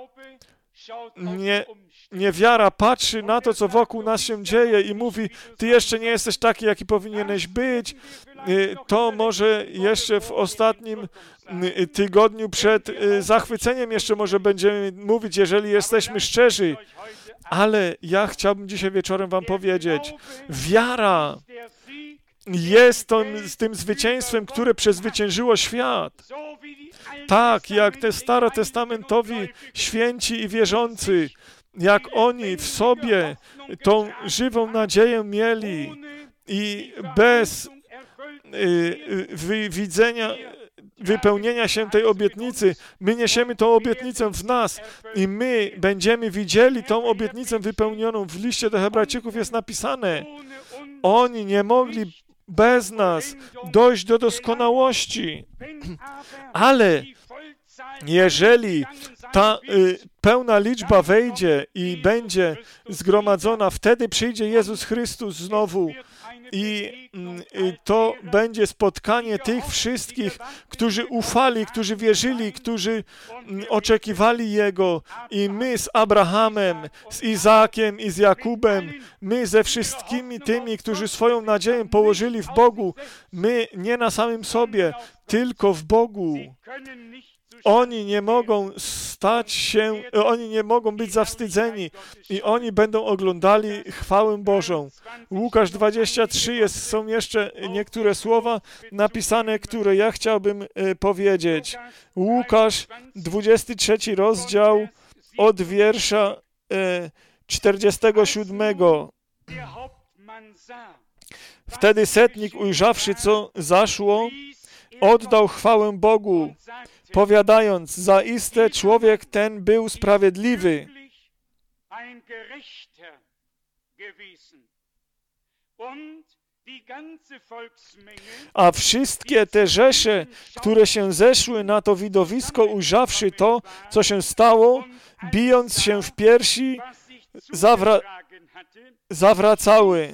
[SPEAKER 1] Niewiara patrzy na to, co wokół nas się dzieje i mówi, ty jeszcze nie jesteś taki, jaki powinieneś być. To może jeszcze w ostatnim tygodniu przed zachwyceniem jeszcze może będziemy mówić, jeżeli jesteśmy szczerzy. Ale ja chciałbym dzisiaj wieczorem wam powiedzieć, wiara jest tym zwycięstwem, które przezwyciężyło świat. Tak, jak te starotestamentowi święci i wierzący, jak oni w sobie tą żywą nadzieję mieli i bez wypełnienia się tej obietnicy, my niesiemy tą obietnicę w nas i my będziemy widzieli tą obietnicę wypełnioną. W liście do Hebrajczyków jest napisane, oni nie mogli bez nas dojść do doskonałości, ale Jeżeli ta pełna liczba wejdzie i będzie zgromadzona, wtedy przyjdzie Jezus Chrystus znowu i to będzie spotkanie tych wszystkich, którzy ufali, którzy wierzyli, którzy oczekiwali Jego. I my z Abrahamem, z Izaakiem i z Jakubem, my ze wszystkimi tymi, którzy swoją nadzieję położyli w Bogu, my nie na samym sobie, tylko w Bogu. Oni nie mogą oni nie mogą być zawstydzeni i oni będą oglądali chwałę Bożą. Łukasz 23 są jeszcze niektóre słowa napisane, które ja chciałbym powiedzieć. Łukasz 23 rozdział od wiersza 47. Wtedy setnik, ujrzawszy, co zaszło, oddał chwałę Bogu, powiadając, zaiste człowiek ten był sprawiedliwy. A wszystkie te rzesze, które się zeszły na to widowisko, ujrzawszy to, co się stało, bijąc się w piersi, zawracały.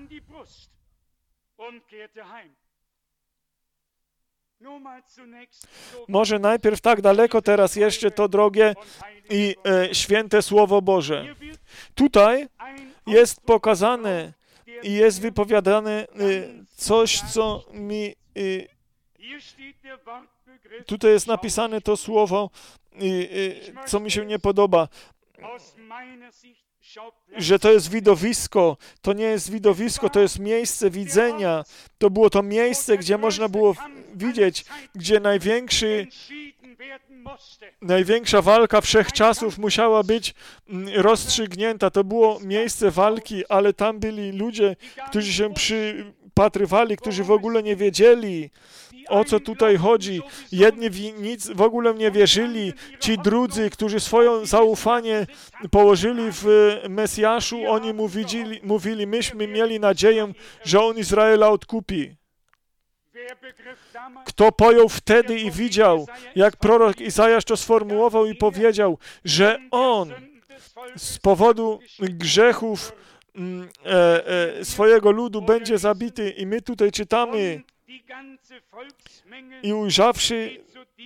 [SPEAKER 1] Może najpierw tak daleko, teraz jeszcze to drogie i święte Słowo Boże. Tutaj jest pokazane i jest wypowiadane coś, co mi... Tutaj jest napisane to słowo, co mi się nie podoba, że to jest widowisko. To nie jest widowisko, to jest miejsce widzenia. To było to miejsce, gdzie można było widzieć, gdzie największa walka wszechczasów musiała być rozstrzygnięta. To było miejsce walki, ale tam byli ludzie, którzy się przypatrywali, którzy w ogóle nie wiedzieli, o co tutaj chodzi. Jedni nic w ogóle nie wierzyli. Ci drudzy, którzy swoje zaufanie położyli w Mesjaszu, oni mówili, myśmy mieli nadzieję, że On Izraela odkupi. Kto pojął wtedy i widział, jak prorok Izajasz to sformułował i powiedział, że On z powodu grzechów swojego ludu będzie zabity. I my tutaj czytamy, i ujrzawszy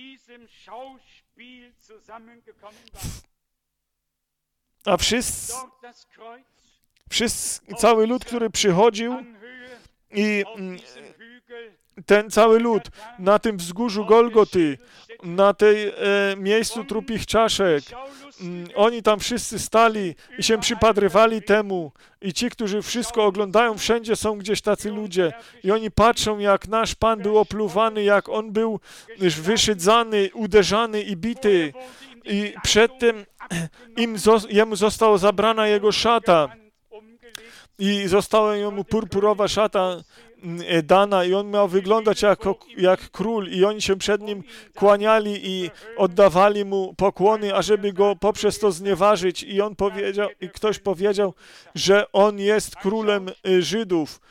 [SPEAKER 1] cały lud, który przychodził i ten cały lud na tym wzgórzu Golgoty, na tej miejscu trupich czaszek, oni tam wszyscy stali i się przypatrywali temu. I ci, którzy wszystko oglądają, wszędzie są gdzieś tacy ludzie. I oni patrzą, jak nasz Pan był opluwany, jak On był wyszydzany, uderzany i bity. I przedtem jemu została zabrana jego szata. I została jemu purpurowa szata dana i on miał wyglądać jak król i oni się przed nim kłaniali i oddawali mu pokłony, ażeby go poprzez to znieważyć. I on powiedział, i ktoś powiedział, że on jest królem Żydów.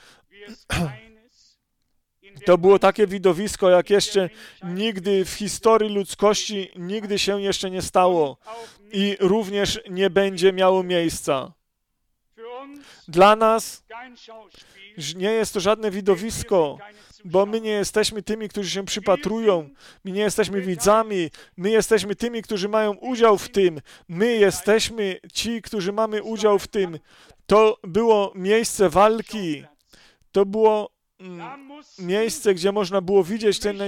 [SPEAKER 1] To było takie widowisko, jak jeszcze nigdy w historii ludzkości nigdy się jeszcze nie stało i również nie będzie miało miejsca. Dla nas nie jest to żadne widowisko, bo my nie jesteśmy tymi, którzy się przypatrują, my nie jesteśmy widzami, my jesteśmy tymi, którzy mają udział w tym, my jesteśmy ci, którzy mamy udział w tym. To było miejsce walki, to było miejsce, gdzie można było widzieć ten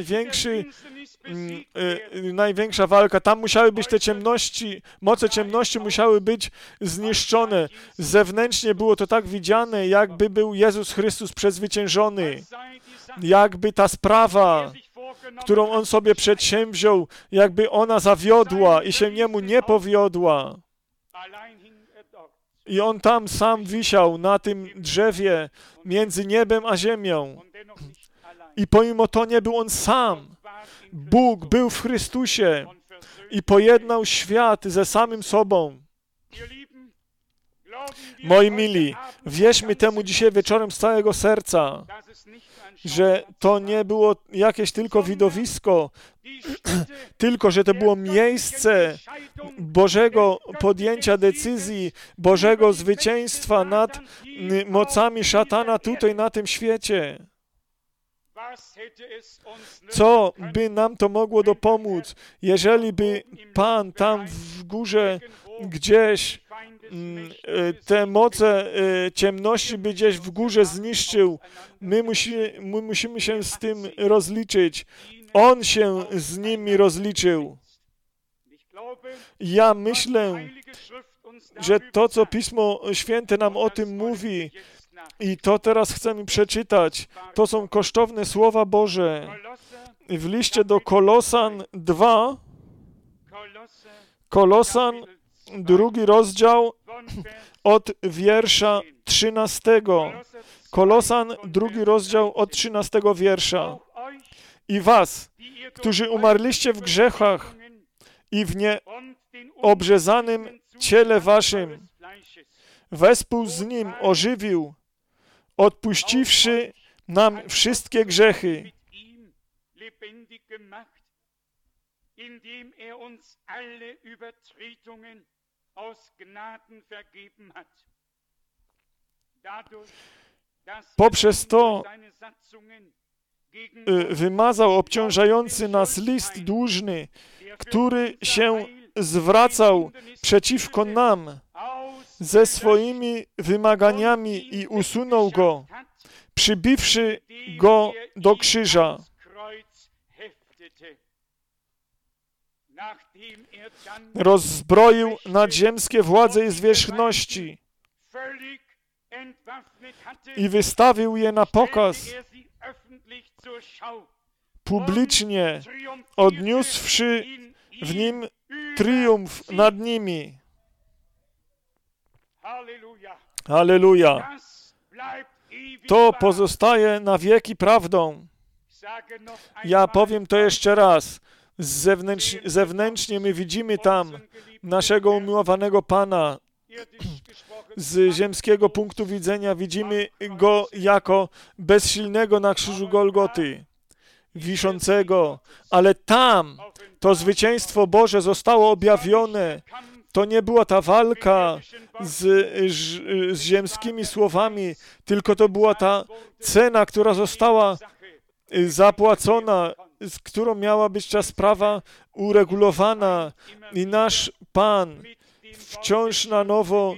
[SPEAKER 1] największa walka. Tam musiały być te ciemności, moce ciemności musiały być zniszczone. Zewnętrznie było to tak widziane, jakby był Jezus Chrystus przezwyciężony. Jakby ta sprawa, którą On sobie przedsięwziął, jakby ona zawiodła i się Niemu nie powiodła. I On tam sam wisiał na tym drzewie między niebem a ziemią. I pomimo to nie był On sam. Bóg był w Chrystusie i pojednał świat ze samym sobą. Moi mili, wierzmy temu dzisiaj wieczorem z całego serca, że to nie było jakieś tylko widowisko, tylko że to było miejsce Bożego podjęcia decyzji, Bożego zwycięstwa nad mocami szatana tutaj na tym świecie. Co by nam to mogło dopomóc, jeżeli by Pan tam w górze gdzieś te moce ciemności by gdzieś w górze zniszczył. My musimy się z tym rozliczyć. On się z nimi rozliczył. Ja myślę, że to, co Pismo Święte nam o tym mówi, i to teraz chcemy przeczytać, to są kosztowne słowa Boże. W liście do Kolosan 2, Kolosan 2 rozdział od wiersza 13. Kolosan 2 rozdział od 13 wiersza. I was, którzy umarliście w grzechach i w nieobrzezanym ciele waszym, wespół z Nim ożywił, odpuściwszy nam wszystkie grzechy, poprzez to wymazał obciążający nas list dłużny, który się zwracał przeciwko nam ze swoimi wymaganiami i usunął go, przybiwszy go do krzyża. Rozzbroił nadziemskie władze i zwierzchności i wystawił je na pokaz, publicznie odniósłszy w nim triumf nad nimi. Halleluja! To pozostaje na wieki prawdą. Ja powiem to jeszcze raz. Zewnętrznie my widzimy tam naszego umiłowanego Pana. Z ziemskiego punktu widzenia widzimy Go jako bezsilnego na krzyżu Golgoty, wiszącego, ale tam to zwycięstwo Boże zostało objawione. To nie była ta walka z ziemskimi słowami, tylko to była ta cena, która została zapłacona, z którą miała być ta sprawa uregulowana. I nasz Pan wciąż na nowo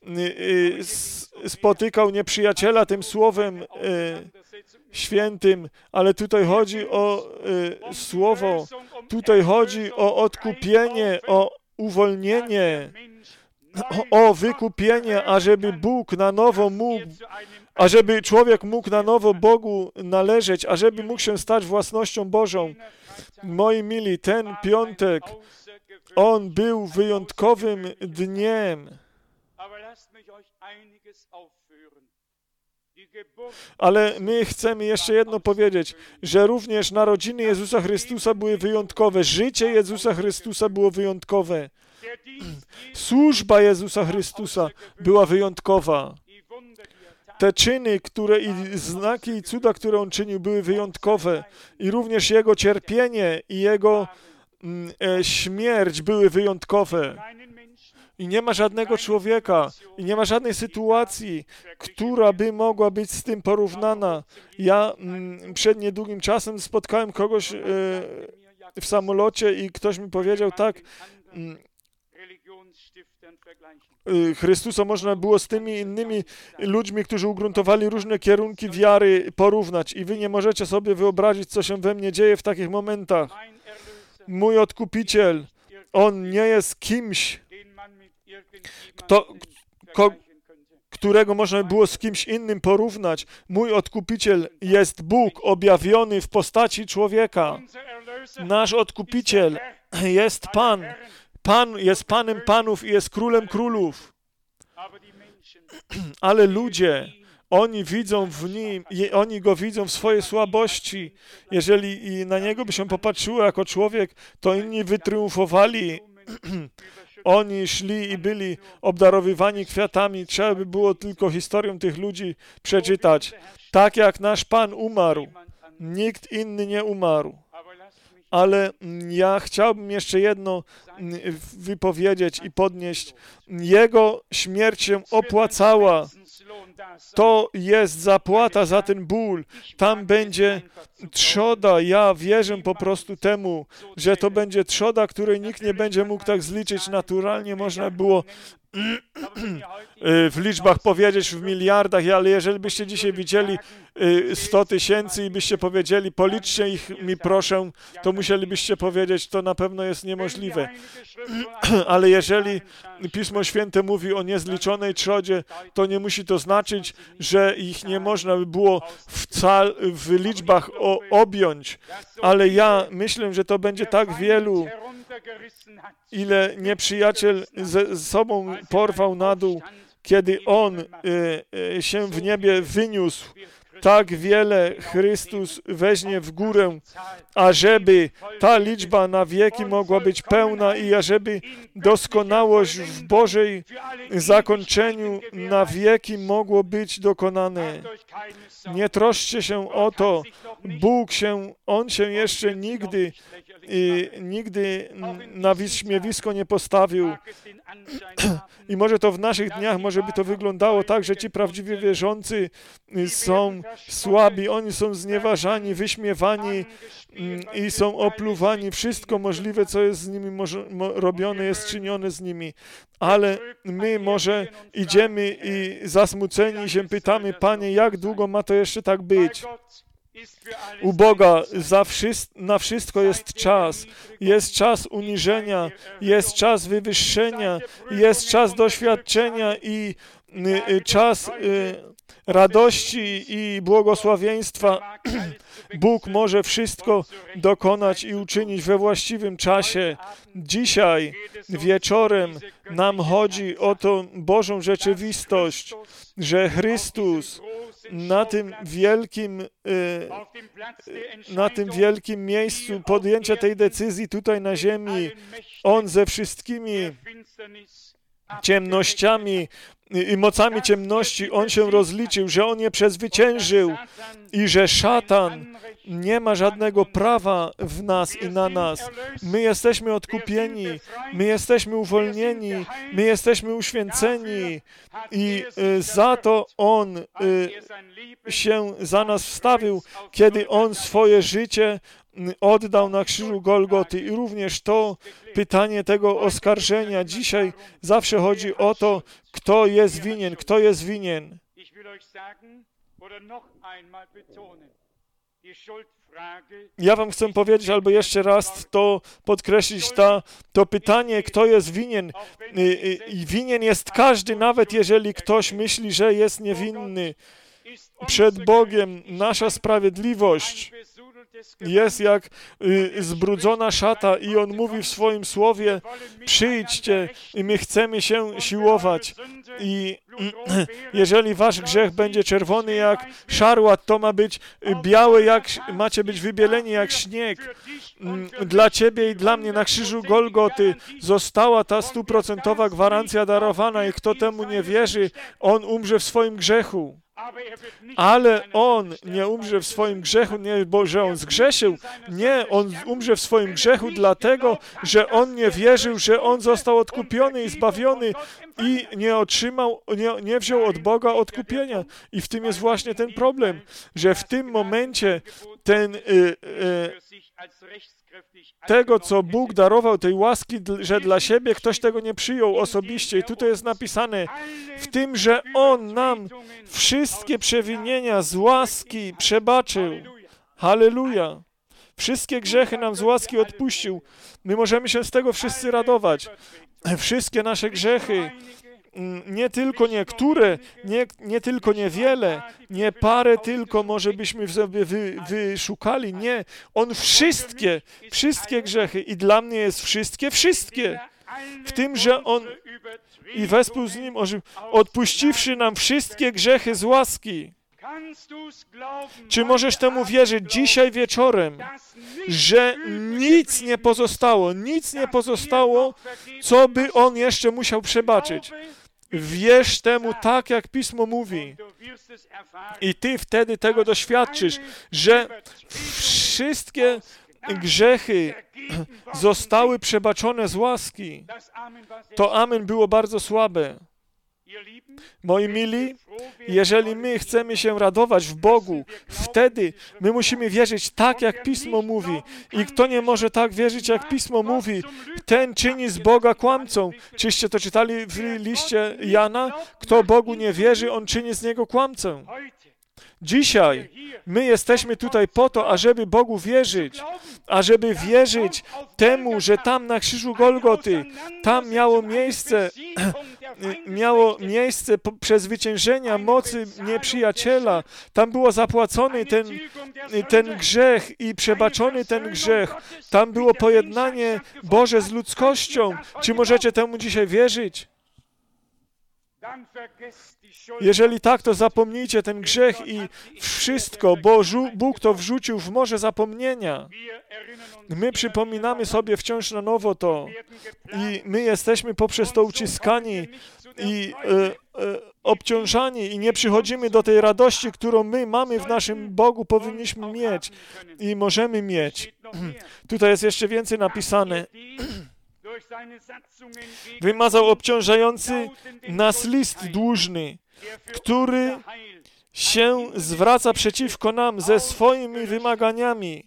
[SPEAKER 1] spotykał nieprzyjaciela tym słowem świętym, ale tutaj chodzi o słowo, tutaj chodzi o odkupienie, o uwolnienie, o wykupienie, ażeby Bóg na nowo mógł, ażeby człowiek mógł na nowo Bogu należeć, ażeby mógł się stać własnością Bożą. Moi mili, ten piątek, on był wyjątkowym dniem. Ale my chcemy jeszcze jedno powiedzieć, że również narodziny Jezusa Chrystusa były wyjątkowe, życie Jezusa Chrystusa było wyjątkowe, służba Jezusa Chrystusa była wyjątkowa. Te czyny, i znaki i cuda, które On czynił, były wyjątkowe i również Jego cierpienie i Jego śmierć były wyjątkowe. I nie ma żadnego człowieka, i nie ma żadnej sytuacji, która by mogła być z tym porównana. Ja przed niedługim czasem spotkałem kogoś w samolocie i ktoś mi powiedział tak, Chrystusa można było z tymi innymi ludźmi, którzy ugruntowali różne kierunki wiary, porównać. I wy nie możecie sobie wyobrazić, co się we mnie dzieje w takich momentach. Mój Odkupiciel, On nie jest kimś, którego można było z kimś innym porównać. Mój Odkupiciel jest Bóg objawiony w postaci człowieka. Nasz Odkupiciel jest Pan. Pan jest Panem Panów i jest Królem Królów. Ale ludzie, oni widzą w Nim, oni Go widzą w swojej słabości. Jeżeli na Niego by się popatrzyło jako człowiek, to inni wytriumfowali oni szli i byli obdarowywani kwiatami. Trzeba by było tylko historię tych ludzi przeczytać. Tak jak nasz Pan umarł, nikt inny nie umarł. Ale ja chciałbym jeszcze jedno wypowiedzieć i podnieść. Jego śmierć się opłacała. To jest zapłata za ten ból. Tam będzie trzoda. Ja wierzę po prostu temu, że to będzie trzoda, której nikt nie będzie mógł tak zliczyć. Naturalnie można było w liczbach powiedzieć w miliardach, ale jeżeli byście dzisiaj widzieli 100 000 i byście powiedzieli, policzcie ich mi proszę, to musielibyście powiedzieć, to na pewno jest niemożliwe. Ale jeżeli Pismo Święte mówi o niezliczonej trzodzie, to nie musi to znaczyć, że ich nie można by było w liczbach objąć. Ale ja myślę, że to będzie tak wielu, ile nieprzyjaciel ze sobą porwał na dół, kiedy On się w niebie wyniósł. Tak wiele Chrystus weźmie w górę, ażeby ta liczba na wieki mogła być pełna i ażeby doskonałość w Bożej zakończeniu na wieki mogło być dokonane. Nie troszcie się o to. On się jeszcze nigdy na śmiewisko nie postawił. I może to w naszych dniach, może by to wyglądało tak, że ci prawdziwie wierzący są słabi, oni są znieważani, wyśmiewani i są opluwani. Wszystko możliwe, co jest z nimi robione, jest czynione z nimi. Ale my może idziemy i zasmuceni się pytamy, Panie, jak długo ma to jeszcze tak być? U Boga na wszystko jest czas. Jest czas uniżenia, jest czas wywyższenia, jest czas doświadczenia i czas radości i błogosławieństwa. Bóg może wszystko dokonać i uczynić we właściwym czasie. Dzisiaj wieczorem nam chodzi o tą Bożą rzeczywistość, że Chrystus na tym wielkim miejscu podjęcia tej decyzji tutaj na ziemi, On ze wszystkimi ciemnościami i mocami ciemności, On się rozliczył, że On je przezwyciężył i że szatan nie ma żadnego prawa w nas i na nas. My jesteśmy odkupieni, my jesteśmy uwolnieni, my jesteśmy uświęceni i za to On się za nas wstawił, kiedy On swoje życie oddał na krzyżu Golgoty. I również to pytanie tego oskarżenia. Dzisiaj zawsze chodzi o to, kto jest winien, kto jest winien. Ja wam chcę powiedzieć, albo jeszcze raz to podkreślić, to pytanie, kto jest winien. Winien jest każdy, nawet jeżeli ktoś myśli, że jest niewinny. Przed Bogiem nasza sprawiedliwość jest jak zbrudzona szata i On mówi w swoim słowie, przyjdźcie i my chcemy się siłować. I jeżeli wasz grzech będzie czerwony jak szarłat, to ma być biały macie być wybieleni jak śnieg. Dla ciebie i dla mnie na krzyżu Golgoty została ta 100% gwarancja darowana i kto temu nie wierzy, on umrze w swoim grzechu. Ale on nie umrze w swoim grzechu, nie, bo że on zgrzeszył. Nie, on umrze w swoim grzechu dlatego, że on nie wierzył, że on został odkupiony i zbawiony i nie wziął od Boga odkupienia. I w tym jest właśnie ten problem, że w tym momencie tego, co Bóg darował, tej łaski, że dla siebie ktoś tego nie przyjął osobiście. I tutaj jest napisane, w tym, że On nam wszystkie przewinienia z łaski przebaczył. Halleluja! Wszystkie grzechy nam z łaski odpuścił. My możemy się z tego wszyscy radować. Wszystkie nasze grzechy, nie tylko niektóre, nie tylko niewiele, nie parę tylko może byśmy sobie wyszukali. Nie, On wszystkie grzechy i dla mnie jest wszystkie. W tym, że On i wespół z Nim odpuściwszy nam wszystkie grzechy z łaski. Czy możesz temu wierzyć dzisiaj wieczorem, że nic nie pozostało, co by On jeszcze musiał przebaczyć? Wierz temu tak, jak Pismo mówi. I ty wtedy tego doświadczysz, że wszystkie grzechy zostały przebaczone z łaski. To amen było bardzo słabe. Moi mili, jeżeli my chcemy się radować w Bogu, wtedy my musimy wierzyć tak, jak Pismo mówi. I kto nie może tak wierzyć, jak Pismo mówi, ten czyni z Boga kłamcą. Czyście to czytali w liście Jana? Kto Bogu nie wierzy, on czyni z niego kłamcę. Dzisiaj my jesteśmy tutaj po to, ażeby Bogu wierzyć, ażeby wierzyć temu, że tam na krzyżu Golgoty, tam miało miejsce przezwyciężenia mocy nieprzyjaciela. Tam było zapłacony ten grzech i przebaczony ten grzech. Tam było pojednanie Boże z ludzkością. Czy możecie temu dzisiaj wierzyć? Jeżeli tak, to zapomnijcie ten grzech i wszystko, bo Bóg to wrzucił w morze zapomnienia. My przypominamy sobie wciąż na nowo to i my jesteśmy poprzez to uciskani i obciążani i nie przychodzimy do tej radości, którą my mamy w naszym Bogu, powinniśmy mieć i możemy mieć. Tutaj jest jeszcze więcej napisane. Wymazał obciążający nas list dłużny, który się zwraca przeciwko nam ze swoimi wymaganiami.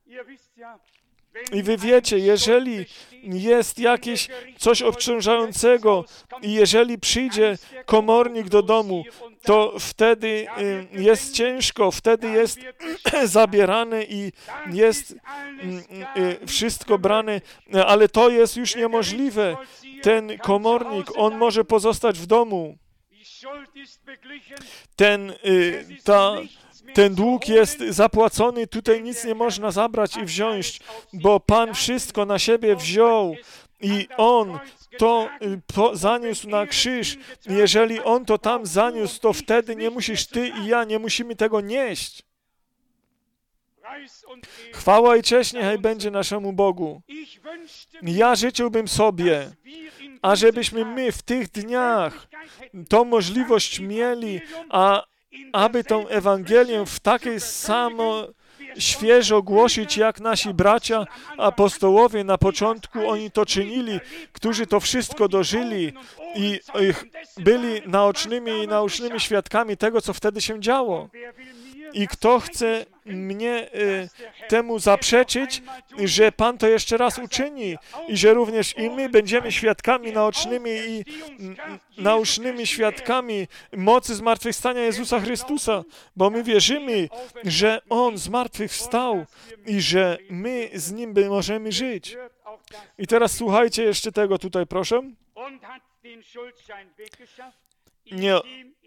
[SPEAKER 1] I wy wiecie, jeżeli jest jakieś coś obciążającego i jeżeli przyjdzie komornik do domu, to wtedy jest ciężko, wtedy jest zabierane i jest wszystko brane, ale to jest już niemożliwe. Ten komornik, on może pozostać w domu. Ten dług jest zapłacony, tutaj nic nie można zabrać i wziąć, bo Pan wszystko na siebie wziął i On to zaniósł na krzyż. Jeżeli On to tam zaniósł, to wtedy nie musisz ty i ja, nie musimy tego nieść. Chwała i cześć niechaj będzie naszemu Bogu. Ja życzyłbym sobie, ażebyśmy my w tych dniach tą możliwość mieli, aby tą Ewangelię w takiej samo świeżo głosić, jak nasi bracia apostołowie na początku oni to czynili, którzy to wszystko dożyli i byli naocznymi świadkami tego, co wtedy się działo. I kto chce mnie temu zaprzeczyć, że Pan to jeszcze raz uczyni i że również i my będziemy świadkami naocznymi świadkami mocy zmartwychwstania Jezusa Chrystusa, bo my wierzymy, że On zmartwychwstał i że my z Nim możemy żyć. I teraz słuchajcie jeszcze tego tutaj, proszę. Nie.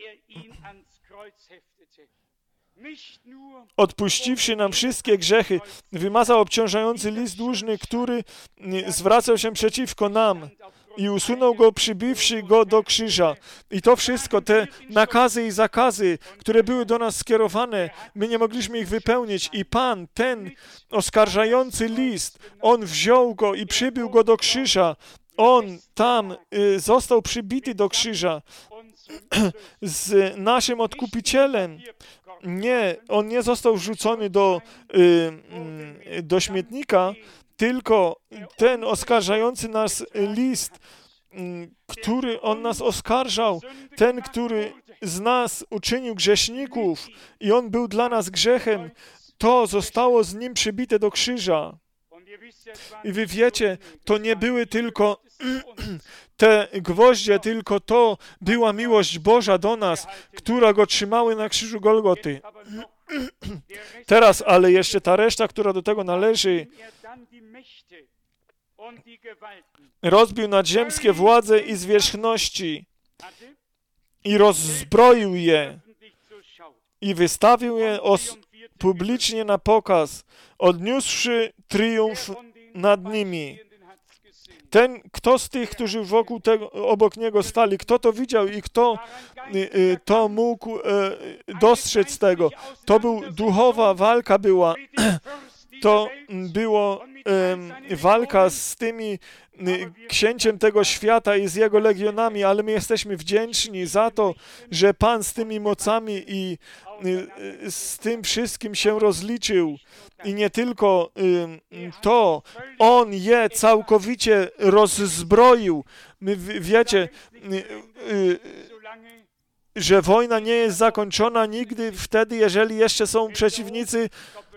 [SPEAKER 1] Odpuściwszy nam wszystkie grzechy, wymazał obciążający list dłużny, który zwracał się przeciwko nam i usunął go, przybiwszy go do krzyża. I to wszystko, te nakazy i zakazy, które były do nas skierowane, my nie mogliśmy ich wypełnić. I Pan, ten oskarżający list, On wziął go i przybił go do krzyża. On tam został przybity do krzyża z naszym Odkupicielem. Nie, on nie został wrzucony do śmietnika, tylko ten oskarżający nas list, który on nas oskarżał, ten, który z nas uczynił grzeszników i on był dla nas grzechem, to zostało z nim przybite do krzyża. I wy wiecie, to nie były tylko te gwoździe, tylko to była miłość Boża do nas, która go trzymały na krzyżu Golgoty. Teraz, ale jeszcze ta reszta, która do tego należy, rozbił nadziemskie władze i zwierzchności i rozzbroił je i wystawił je publicznie na pokaz, odniósłszy triumf nad nimi. Kto z tych, którzy wokół tego, obok niego stali, kto to widział i kto to mógł dostrzec tego? To duchowa walka była. To była walka z tymi księciem tego świata i z jego legionami, ale my jesteśmy wdzięczni za to, że Pan z tymi mocami i z tym wszystkim się rozliczył. I nie tylko to, On je całkowicie rozzbroił. Wiecie, że wojna nie jest zakończona nigdy wtedy, jeżeli jeszcze są przeciwnicy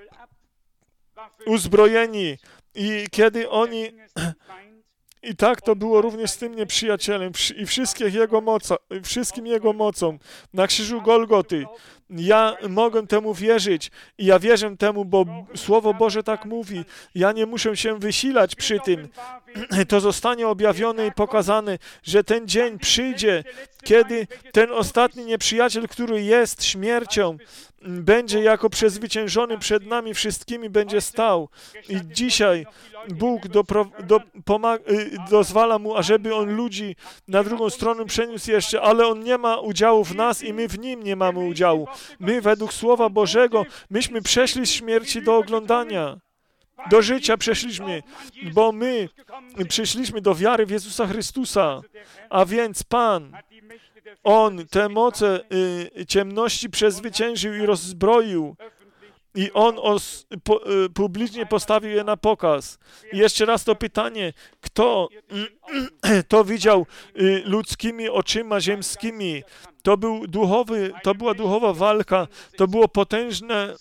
[SPEAKER 1] uzbrojeni. I kiedy oni... I tak to było również z tym nieprzyjacielem i wszystkim jego mocą na krzyżu Golgoty. Ja mogę temu wierzyć i ja wierzę temu, bo Słowo Boże tak mówi. Ja nie muszę się wysilać przy tym. To zostanie objawione i pokazane, że ten dzień przyjdzie, kiedy ten ostatni nieprzyjaciel, który jest śmiercią, będzie jako przezwyciężony przed nami wszystkimi, będzie stał. I dzisiaj Bóg dozwala mu, ażeby on ludzi na drugą stronę przeniósł jeszcze, ale on nie ma udziału w nas i my w nim nie mamy udziału. My według Słowa Bożego, myśmy przeszli z śmierci do oglądania. Do życia przeszliśmy, bo my przyszliśmy do wiary w Jezusa Chrystusa, a więc Pan, On te moce ciemności przezwyciężył i rozzbroił i On publicznie postawił je na pokaz. I jeszcze raz to pytanie, kto to widział ludzkimi oczyma ziemskimi? To była duchowa walka, to było potężne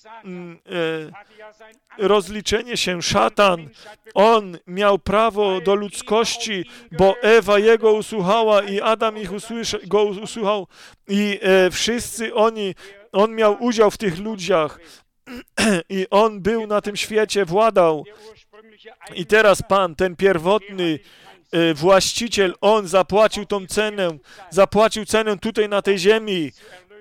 [SPEAKER 1] rozliczenie się. Szatan, on miał prawo do ludzkości, bo Ewa jego usłuchała i Adam go usłuchał i wszyscy on miał udział w tych ludziach i on był na tym świecie, władał. I teraz Pan, ten pierwotny właściciel, on zapłacił cenę tutaj na tej ziemi,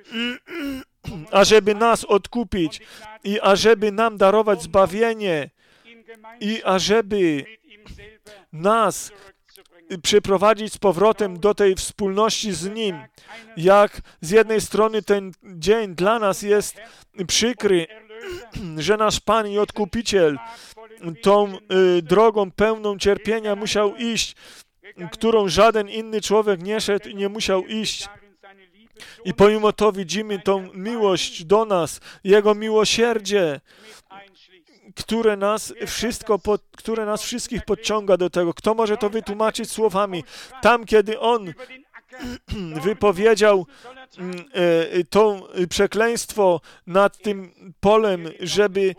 [SPEAKER 1] ażeby nas odkupić i ażeby nam darować zbawienie i ażeby nas przyprowadzić z powrotem do tej wspólności z Nim. Jak z jednej strony ten dzień dla nas jest przykry, że nasz Pan i Odkupiciel tą drogą pełną cierpienia musiał iść, którą żaden inny człowiek nie szedł i nie musiał iść. I pomimo to widzimy tą miłość do nas, Jego miłosierdzie, które nas wszystkich podciąga do tego. Kto może to wytłumaczyć słowami? Tam, kiedy On wypowiedział to przekleństwo nad tym polem, żeby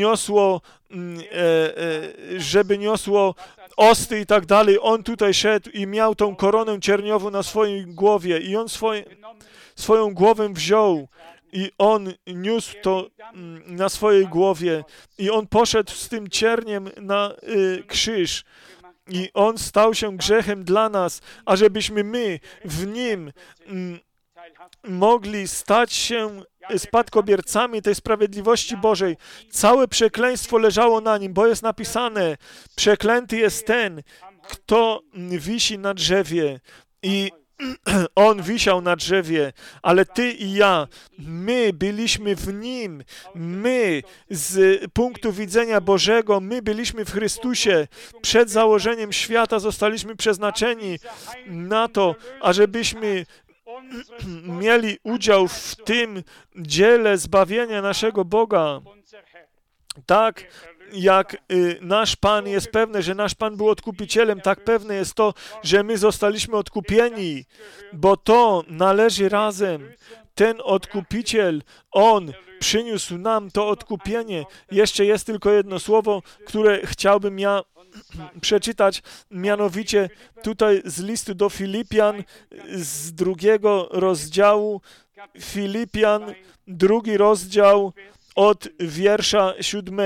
[SPEAKER 1] niosło osty i tak dalej. On tutaj szedł i miał tą koronę cierniową na swojej głowie i on swoją głowę wziął i on niósł to na swojej głowie i on poszedł z tym cierniem na krzyż. I On stał się grzechem dla nas, ażebyśmy my w Nim mogli stać się spadkobiercami tej sprawiedliwości Bożej. Całe przekleństwo leżało na Nim, bo jest napisane, przeklęty jest ten, kto wisi na drzewie. I On wisiał na drzewie, ale ty i ja, my byliśmy w Nim, my z punktu widzenia Bożego, my byliśmy w Chrystusie. Przed założeniem świata zostaliśmy przeznaczeni na to, ażebyśmy mieli udział w tym dziele zbawienia naszego Boga. Tak jak nasz Pan jest pewny, że nasz Pan był odkupicielem, tak pewne jest to, że my zostaliśmy odkupieni, bo to należy razem. Ten odkupiciel, On przyniósł nam to odkupienie. Jeszcze jest tylko jedno słowo, które chciałbym ja przeczytać, mianowicie tutaj z listu do Filipian, z 2 rozdziału, Filipian, 2 rozdział, od wiersza 7.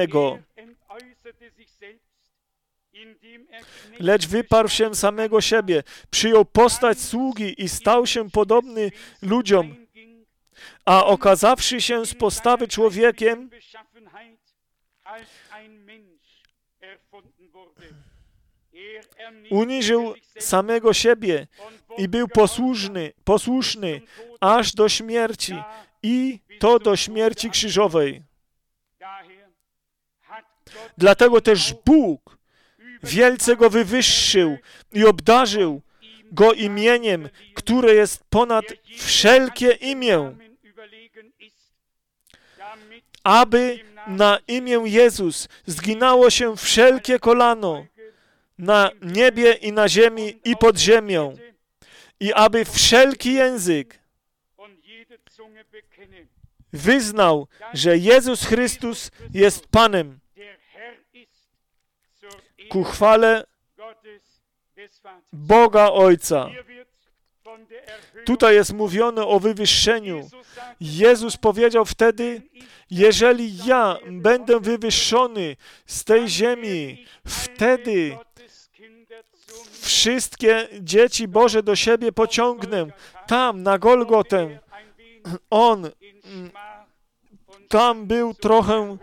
[SPEAKER 1] Lecz wyparł się samego siebie, przyjął postać sługi i stał się podobny ludziom, a okazawszy się z postawy człowiekiem, Uniżył samego siebie i był posłuszny aż do śmierci i to do śmierci krzyżowej. Dlatego też Bóg wielce go wywyższył i obdarzył go imieniem, które jest ponad wszelkie imię, aby na imię Jezus zginało się wszelkie kolano na niebie i na ziemi i pod ziemią i aby wszelki język wyznał, że Jezus Chrystus jest Panem ku chwale Boga Ojca. Tutaj jest mówione o wywyższeniu. Jezus powiedział wtedy, jeżeli ja będę wywyższony z tej ziemi, wtedy wszystkie dzieci Boże do siebie pociągnę. Tam, na Golgotę. On tam był trochę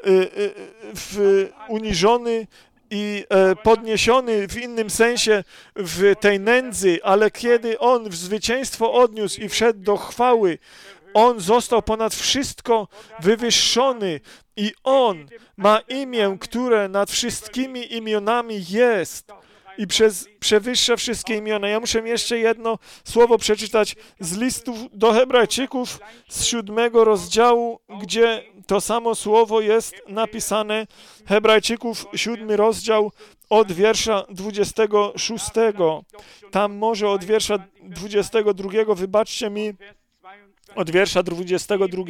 [SPEAKER 1] uniżony i podniesiony w innym sensie w tej nędzy, ale kiedy On w zwycięstwo odniósł i wszedł do chwały, On został ponad wszystko wywyższony i On ma imię, które nad wszystkimi imionami jest i przewyższa wszystkie imiona. Ja muszę jeszcze jedno słowo przeczytać z listu do Hebrajczyków z 7 rozdziału, gdzie to samo słowo jest napisane. Hebrajczyków 7 rozdział od wiersza 26. Tam może od wiersza 22, wybaczcie mi, od wiersza 22.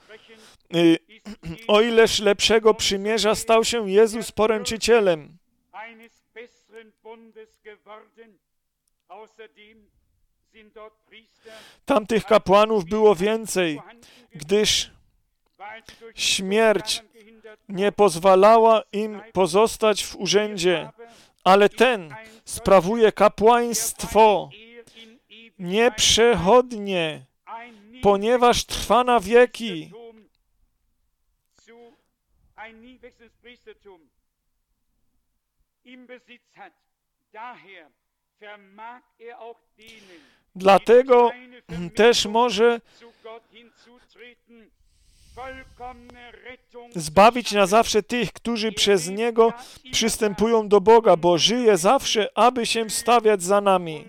[SPEAKER 1] O ileż lepszego przymierza stał się Jezus poręczycielem. Tamtych kapłanów było więcej, gdyż śmierć nie pozwalała im pozostać w urzędzie, ale ten sprawuje kapłaństwo nieprzechodnie, ponieważ trwa na wieki. Dlatego też może zbawić na zawsze tych, którzy przez Niego przystępują do Boga, bo żyje zawsze, aby się wstawiać za nami.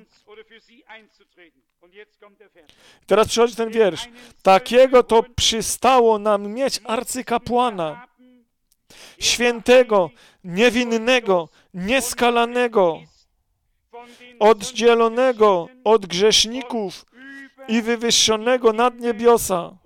[SPEAKER 1] Teraz przychodzi ten wiersz. Takiego to przystało nam mieć arcykapłana, świętego, niewinnego, nieskalanego, oddzielonego od grzeszników i wywyższonego nad niebiosa.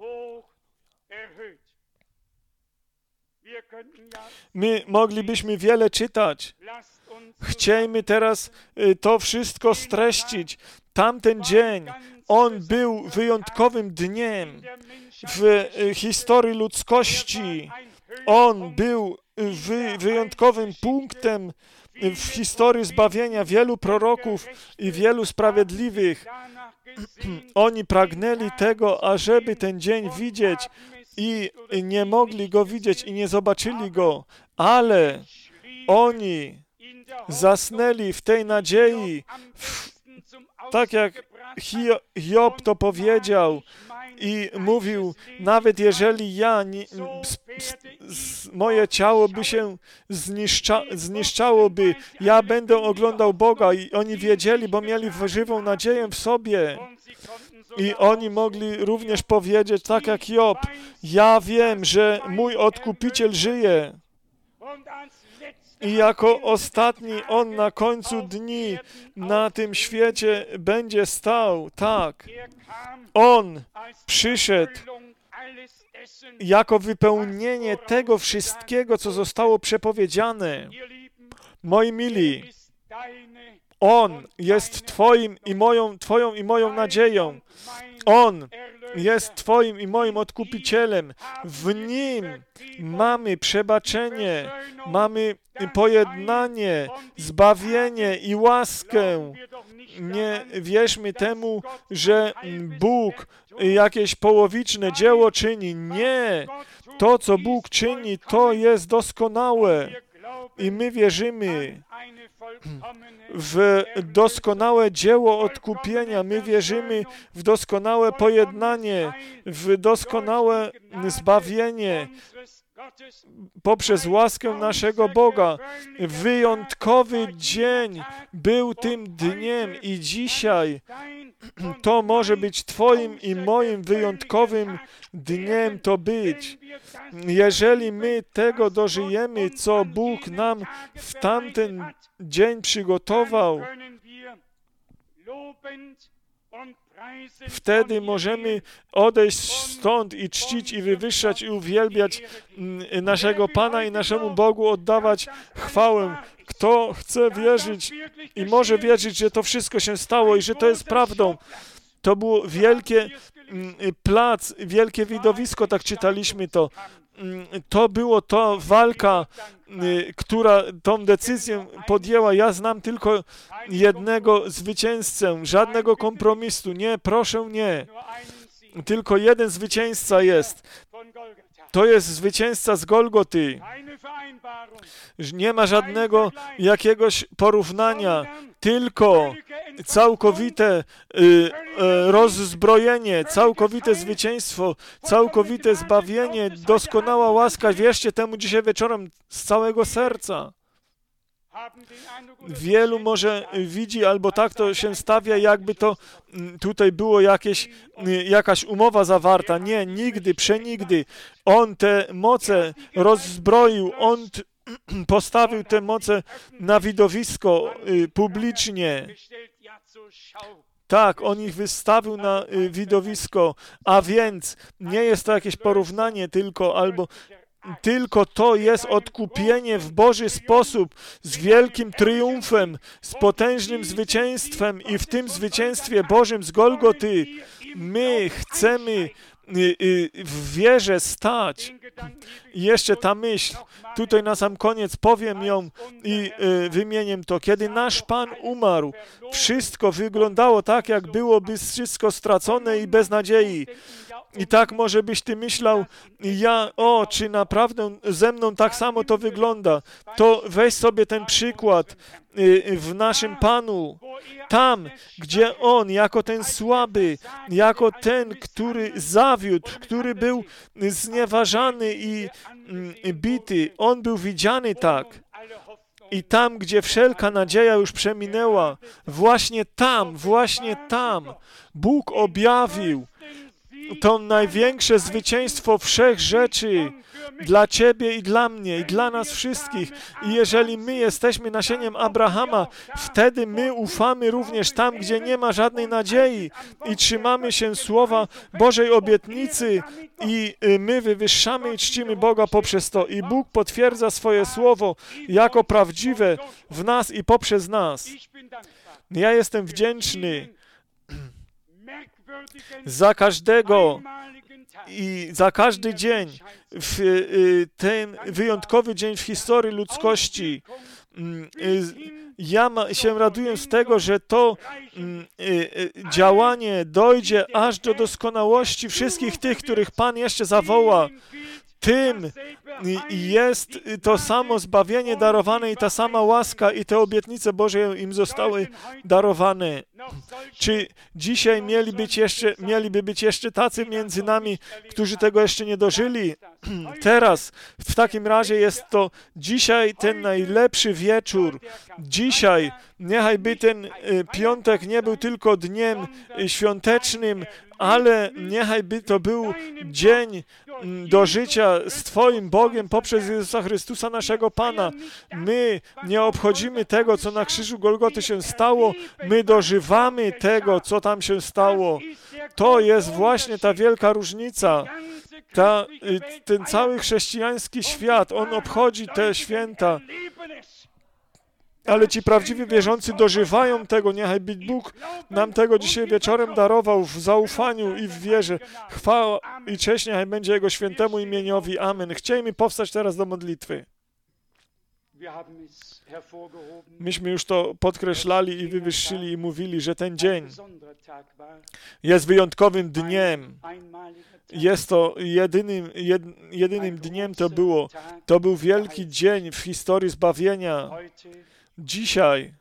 [SPEAKER 1] My moglibyśmy wiele czytać. Chciejmy teraz to wszystko streścić. Tamten dzień, on był wyjątkowym dniem w historii ludzkości. On był wyjątkowym punktem w historii zbawienia wielu proroków i wielu sprawiedliwych. Oni pragnęli tego, ażeby ten dzień widzieć i nie mogli go widzieć i nie zobaczyli go, ale oni zasnęli w tej nadziei, tak jak Hiob to powiedział i mówił, nawet jeżeli moje ciało by się zniszczałoby, ja będę oglądał Boga i oni wiedzieli, bo mieli żywą nadzieję w sobie. I oni mogli również powiedzieć, tak jak Hiob, ja wiem, że mój Odkupiciel żyje. I jako ostatni On na końcu dni na tym świecie będzie stał. Tak. On przyszedł jako wypełnienie tego wszystkiego, co zostało przepowiedziane. Moi mili, On jest Twoim i Twoją i moją nadzieją. On jest Twoim i moim Odkupicielem. W Nim mamy przebaczenie, mamy pojednanie, zbawienie i łaskę. Nie wierzmy temu, że Bóg jakieś połowiczne dzieło czyni. Nie. To, co Bóg czyni, to jest doskonałe. I my wierzymy w doskonałe dzieło odkupienia. My wierzymy w doskonałe pojednanie, w doskonałe zbawienie poprzez łaskę naszego Boga. Wyjątkowy dzień był tym dniem i dzisiaj to może być Twoim i moim wyjątkowym dniem to być. Jeżeli my tego dożyjemy, co Bóg nam w tamten dzień przygotował, wtedy możemy odejść stąd i czcić, i wywyższać, i uwielbiać naszego Pana i naszemu Bogu oddawać chwałę. Kto chce wierzyć i może wierzyć, że to wszystko się stało i że to jest prawdą. To było wielkie plac, wielkie widowisko, tak czytaliśmy to. To było to walka, która tą decyzję podjęła. Ja znam tylko jednego zwycięzcę, żadnego kompromisu. Nie, proszę nie. Tylko jeden zwycięzca jest. To jest zwycięzca z Golgoty. Nie ma żadnego jakiegoś porównania, tylko całkowite rozzbrojenie, całkowite zwycięstwo, całkowite zbawienie, doskonała łaska. Wierzcie temu dzisiaj wieczorem z całego serca. Wielu może widzi, albo tak to się stawia, jakby to tutaj było jakaś umowa zawarta. Nie, nigdy, przenigdy. On te moce rozzbroił, on postawił te moce na widowisko publicznie. Tak, on ich wystawił na widowisko, a więc nie jest to jakieś porównanie tylko to jest odkupienie w Boży sposób, z wielkim triumfem, z potężnym zwycięstwem i w tym zwycięstwie Bożym z Golgoty my chcemy w wierze stać. I jeszcze ta myśl, tutaj na sam koniec powiem ją i wymienię to. Kiedy nasz Pan umarł, wszystko wyglądało tak, jak byłoby wszystko stracone i bez nadziei. I tak może byś ty myślał, czy naprawdę ze mną tak samo to wygląda. To weź sobie ten przykład w naszym Panu. Tam, gdzie On, jako ten słaby, jako ten, który zawiódł, który był znieważany i bity, On był widziany tak. I tam, gdzie wszelka nadzieja już przeminęła, właśnie tam Bóg objawił to największe zwycięstwo wszech rzeczy dla Ciebie i dla mnie, i dla nas wszystkich. I jeżeli my jesteśmy nasieniem Abrahama, wtedy my ufamy również tam, gdzie nie ma żadnej nadziei i trzymamy się słowa Bożej obietnicy i my wywyższamy i czcimy Boga poprzez to. I Bóg potwierdza swoje słowo jako prawdziwe w nas i poprzez nas. Ja jestem wdzięczny za każdego i za każdy dzień, ten wyjątkowy dzień w historii ludzkości. Ja się raduję z tego, że to działanie dojdzie aż do doskonałości wszystkich tych, których Pan jeszcze zawoła. Tym jest to samo zbawienie darowane i ta sama łaska i te obietnice Boże im zostały darowane. Czy dzisiaj mieliby być jeszcze tacy między nami, którzy tego jeszcze nie dożyli? Teraz, w takim razie jest to dzisiaj ten najlepszy wieczór. Dzisiaj, niechaj ten piątek nie był tylko dniem świątecznym, ale niechaj to był dzień do życia z Twoim Bogiem poprzez Jezusa Chrystusa, naszego Pana. My nie obchodzimy tego, co na krzyżu Golgoty się stało, my dożywamy tego, co tam się stało. To jest właśnie ta wielka różnica. Ten cały chrześcijański świat, on obchodzi te święta. Ale ci prawdziwi wierzący dożywają tego. Niechaj Bóg nam tego dzisiaj wieczorem darował w zaufaniu i w wierze. Chwała i cześć niechaj będzie Jego świętemu imieniowi. Amen. Chciejmy powstać teraz do modlitwy. Myśmy już to podkreślali i wywyższyli i mówili, że ten dzień jest wyjątkowym dniem. Jest to jedynym dniem to był wielki dzień w historii zbawienia. Dzisiaj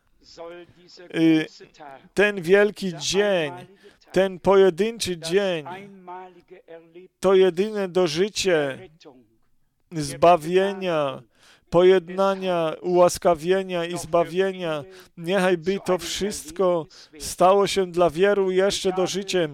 [SPEAKER 1] ten wielki dzień, ten pojedynczy dzień, to jedyne dożycie zbawienia, pojednania, ułaskawienia i zbawienia, niechaj by to wszystko stało się dla wielu jeszcze dożyciem.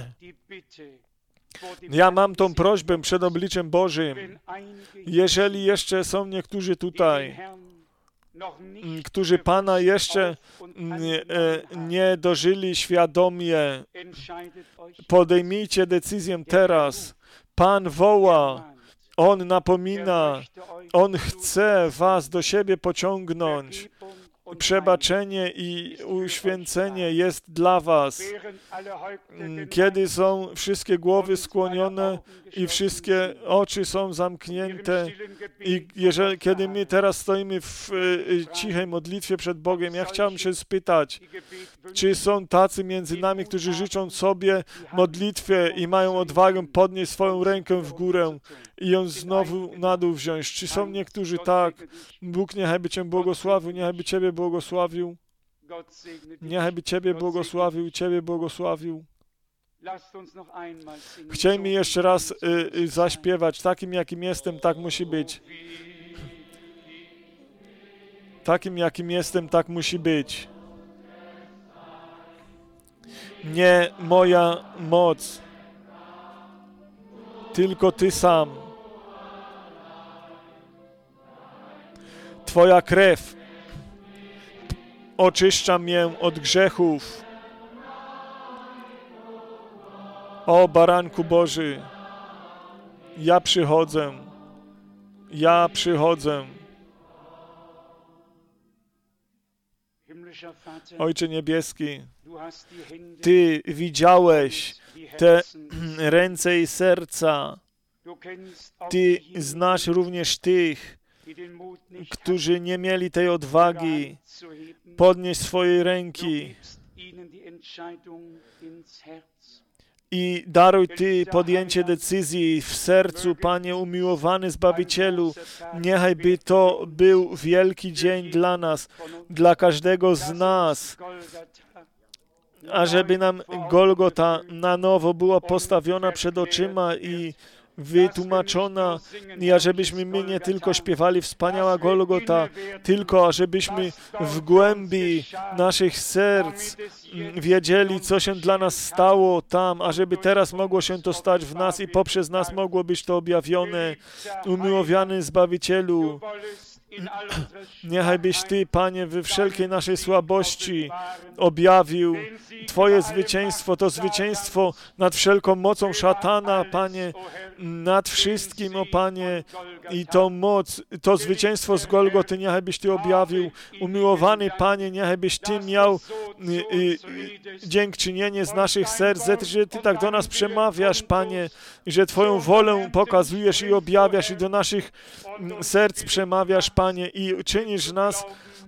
[SPEAKER 1] Ja mam tą prośbę przed obliczem Bożym. Jeżeli jeszcze są niektórzy tutaj, którzy Pana jeszcze nie dożyli świadomie, podejmijcie decyzję teraz. Pan woła, On napomina, On chce was do siebie pociągnąć. Przebaczenie i uświęcenie jest dla was. Kiedy są wszystkie głowy skłonione i wszystkie oczy są zamknięte i kiedy my teraz stoimy w cichej modlitwie przed Bogiem, ja chciałem się spytać, czy są tacy między nami, którzy życzą sobie modlitwę i mają odwagę podnieść swoją rękę w górę i ją znowu na dół wziąć. Czy są niektórzy tak? Bóg niechaj by Cię błogosławił, niechaj by Ciebie błogosławił. Niechaj by Ciebie błogosławił i Ciebie błogosławił. Chciejmy jeszcze raz zaśpiewać. Takim, jakim jestem, tak musi być. Takim, jakim jestem, tak musi być. Nie moja moc, tylko Ty sam. Twoja krew oczyszcza mnie od grzechów. O Baranku Boży, ja przychodzę. Ja przychodzę. Ojcze Niebieski, Ty widziałeś te ręce i serca. Ty znasz również tych, którzy nie mieli tej odwagi podnieść swojej ręki. I daruj Ty podjęcie decyzji w sercu, Panie umiłowany Zbawicielu. Niechaj by to był wielki dzień dla nas, dla każdego z nas, ażeby nam Golgota na nowo była postawiona przed oczyma i wytłumaczona, i ażebyśmy my nie tylko śpiewali wspaniała Golgota, tylko ażebyśmy w głębi naszych serc wiedzieli, co się dla nas stało tam, ażeby teraz mogło się to stać w nas i poprzez nas mogło być to objawione. Umiłowany Zbawicielu, niechaj byś Ty, Panie, we wszelkiej naszej słabości objawił Twoje zwycięstwo, to zwycięstwo nad wszelką mocą szatana, Panie, nad wszystkim, o Panie, i tą moc, to zwycięstwo z Golgoty, niechaj byś Ty objawił. Umiłowany Panie, niechaj byś Ty miał dziękczynienie z naszych serc, że Ty tak do nas przemawiasz, Panie, że Twoją wolę pokazujesz i objawiasz i do naszych serc przemawiasz, Panie, i czynisz nas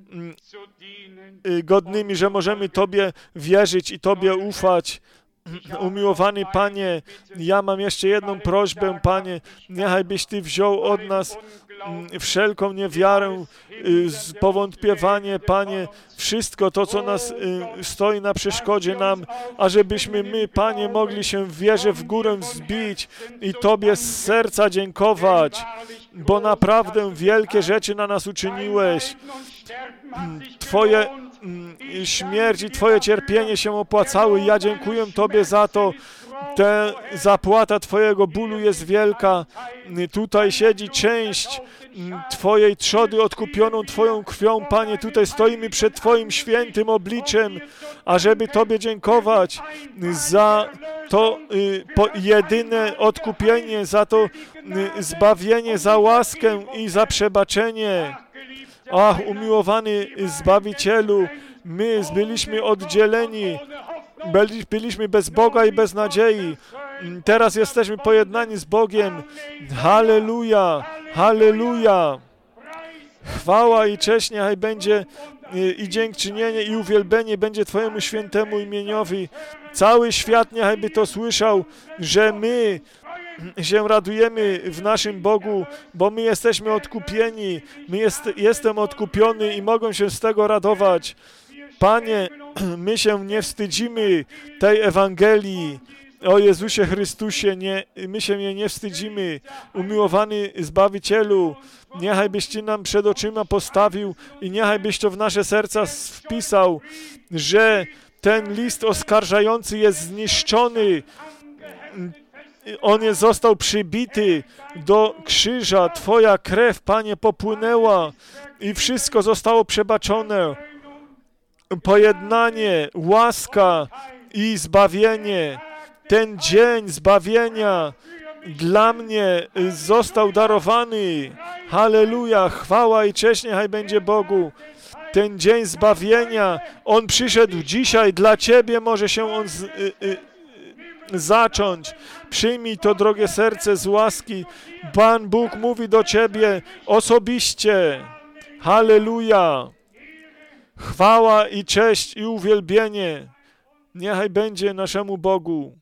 [SPEAKER 1] godnymi, że możemy Tobie wierzyć i Tobie ufać. Umiłowany Panie, ja mam jeszcze jedną prośbę, Panie, niechaj byś Ty wziął od nas wszelką niewiarę, powątpiewanie, Panie, wszystko to, co nas stoi na przeszkodzie nam, ażebyśmy my, Panie, mogli się w wierze w górę wzbić i Tobie z serca dziękować, bo naprawdę wielkie rzeczy na nas uczyniłeś. Twoje śmierć i Twoje cierpienie się opłacały. Ja dziękuję Tobie za to. Ta zapłata Twojego bólu jest wielka. Tutaj siedzi część Twojej trzody odkupioną Twoją krwią. Panie, tutaj stoimy przed Twoim świętym obliczem, ażeby Tobie dziękować za to jedyne odkupienie, za to zbawienie, za łaskę i za przebaczenie. Ach, umiłowany Zbawicielu, my byliśmy oddzieleni, byliśmy bez Boga i bez nadziei. Teraz jesteśmy pojednani z Bogiem. Halleluja, halleluja. Chwała i cześć niechaj będzie i dziękczynienie i uwielbienie będzie Twojemu świętemu imieniowi. Cały świat niechaj by to słyszał, że my się radujemy w naszym Bogu, bo my jesteśmy odkupieni, jestem odkupiony i mogę się z tego radować. Panie, my się nie wstydzimy tej Ewangelii o Jezusie Chrystusie, my się jej nie wstydzimy. Umiłowany Zbawicielu, niechaj byś Ty nam przed oczyma postawił i niechaj byś to w nasze serca wpisał, że ten list oskarżający jest zniszczony, on został przybity do krzyża, Twoja krew, Panie, popłynęła i wszystko zostało przebaczone. Pojednanie, łaska i zbawienie. Ten dzień zbawienia dla mnie został darowany. Halleluja, chwała i cześć niechaj będzie Bogu. Ten dzień zbawienia, on przyszedł dzisiaj, dla Ciebie może się on zacząć. Przyjmij to, drogie serce, z łaski. Pan Bóg mówi do Ciebie osobiście. Halleluja. Chwała i cześć i uwielbienie niechaj będzie naszemu Bogu.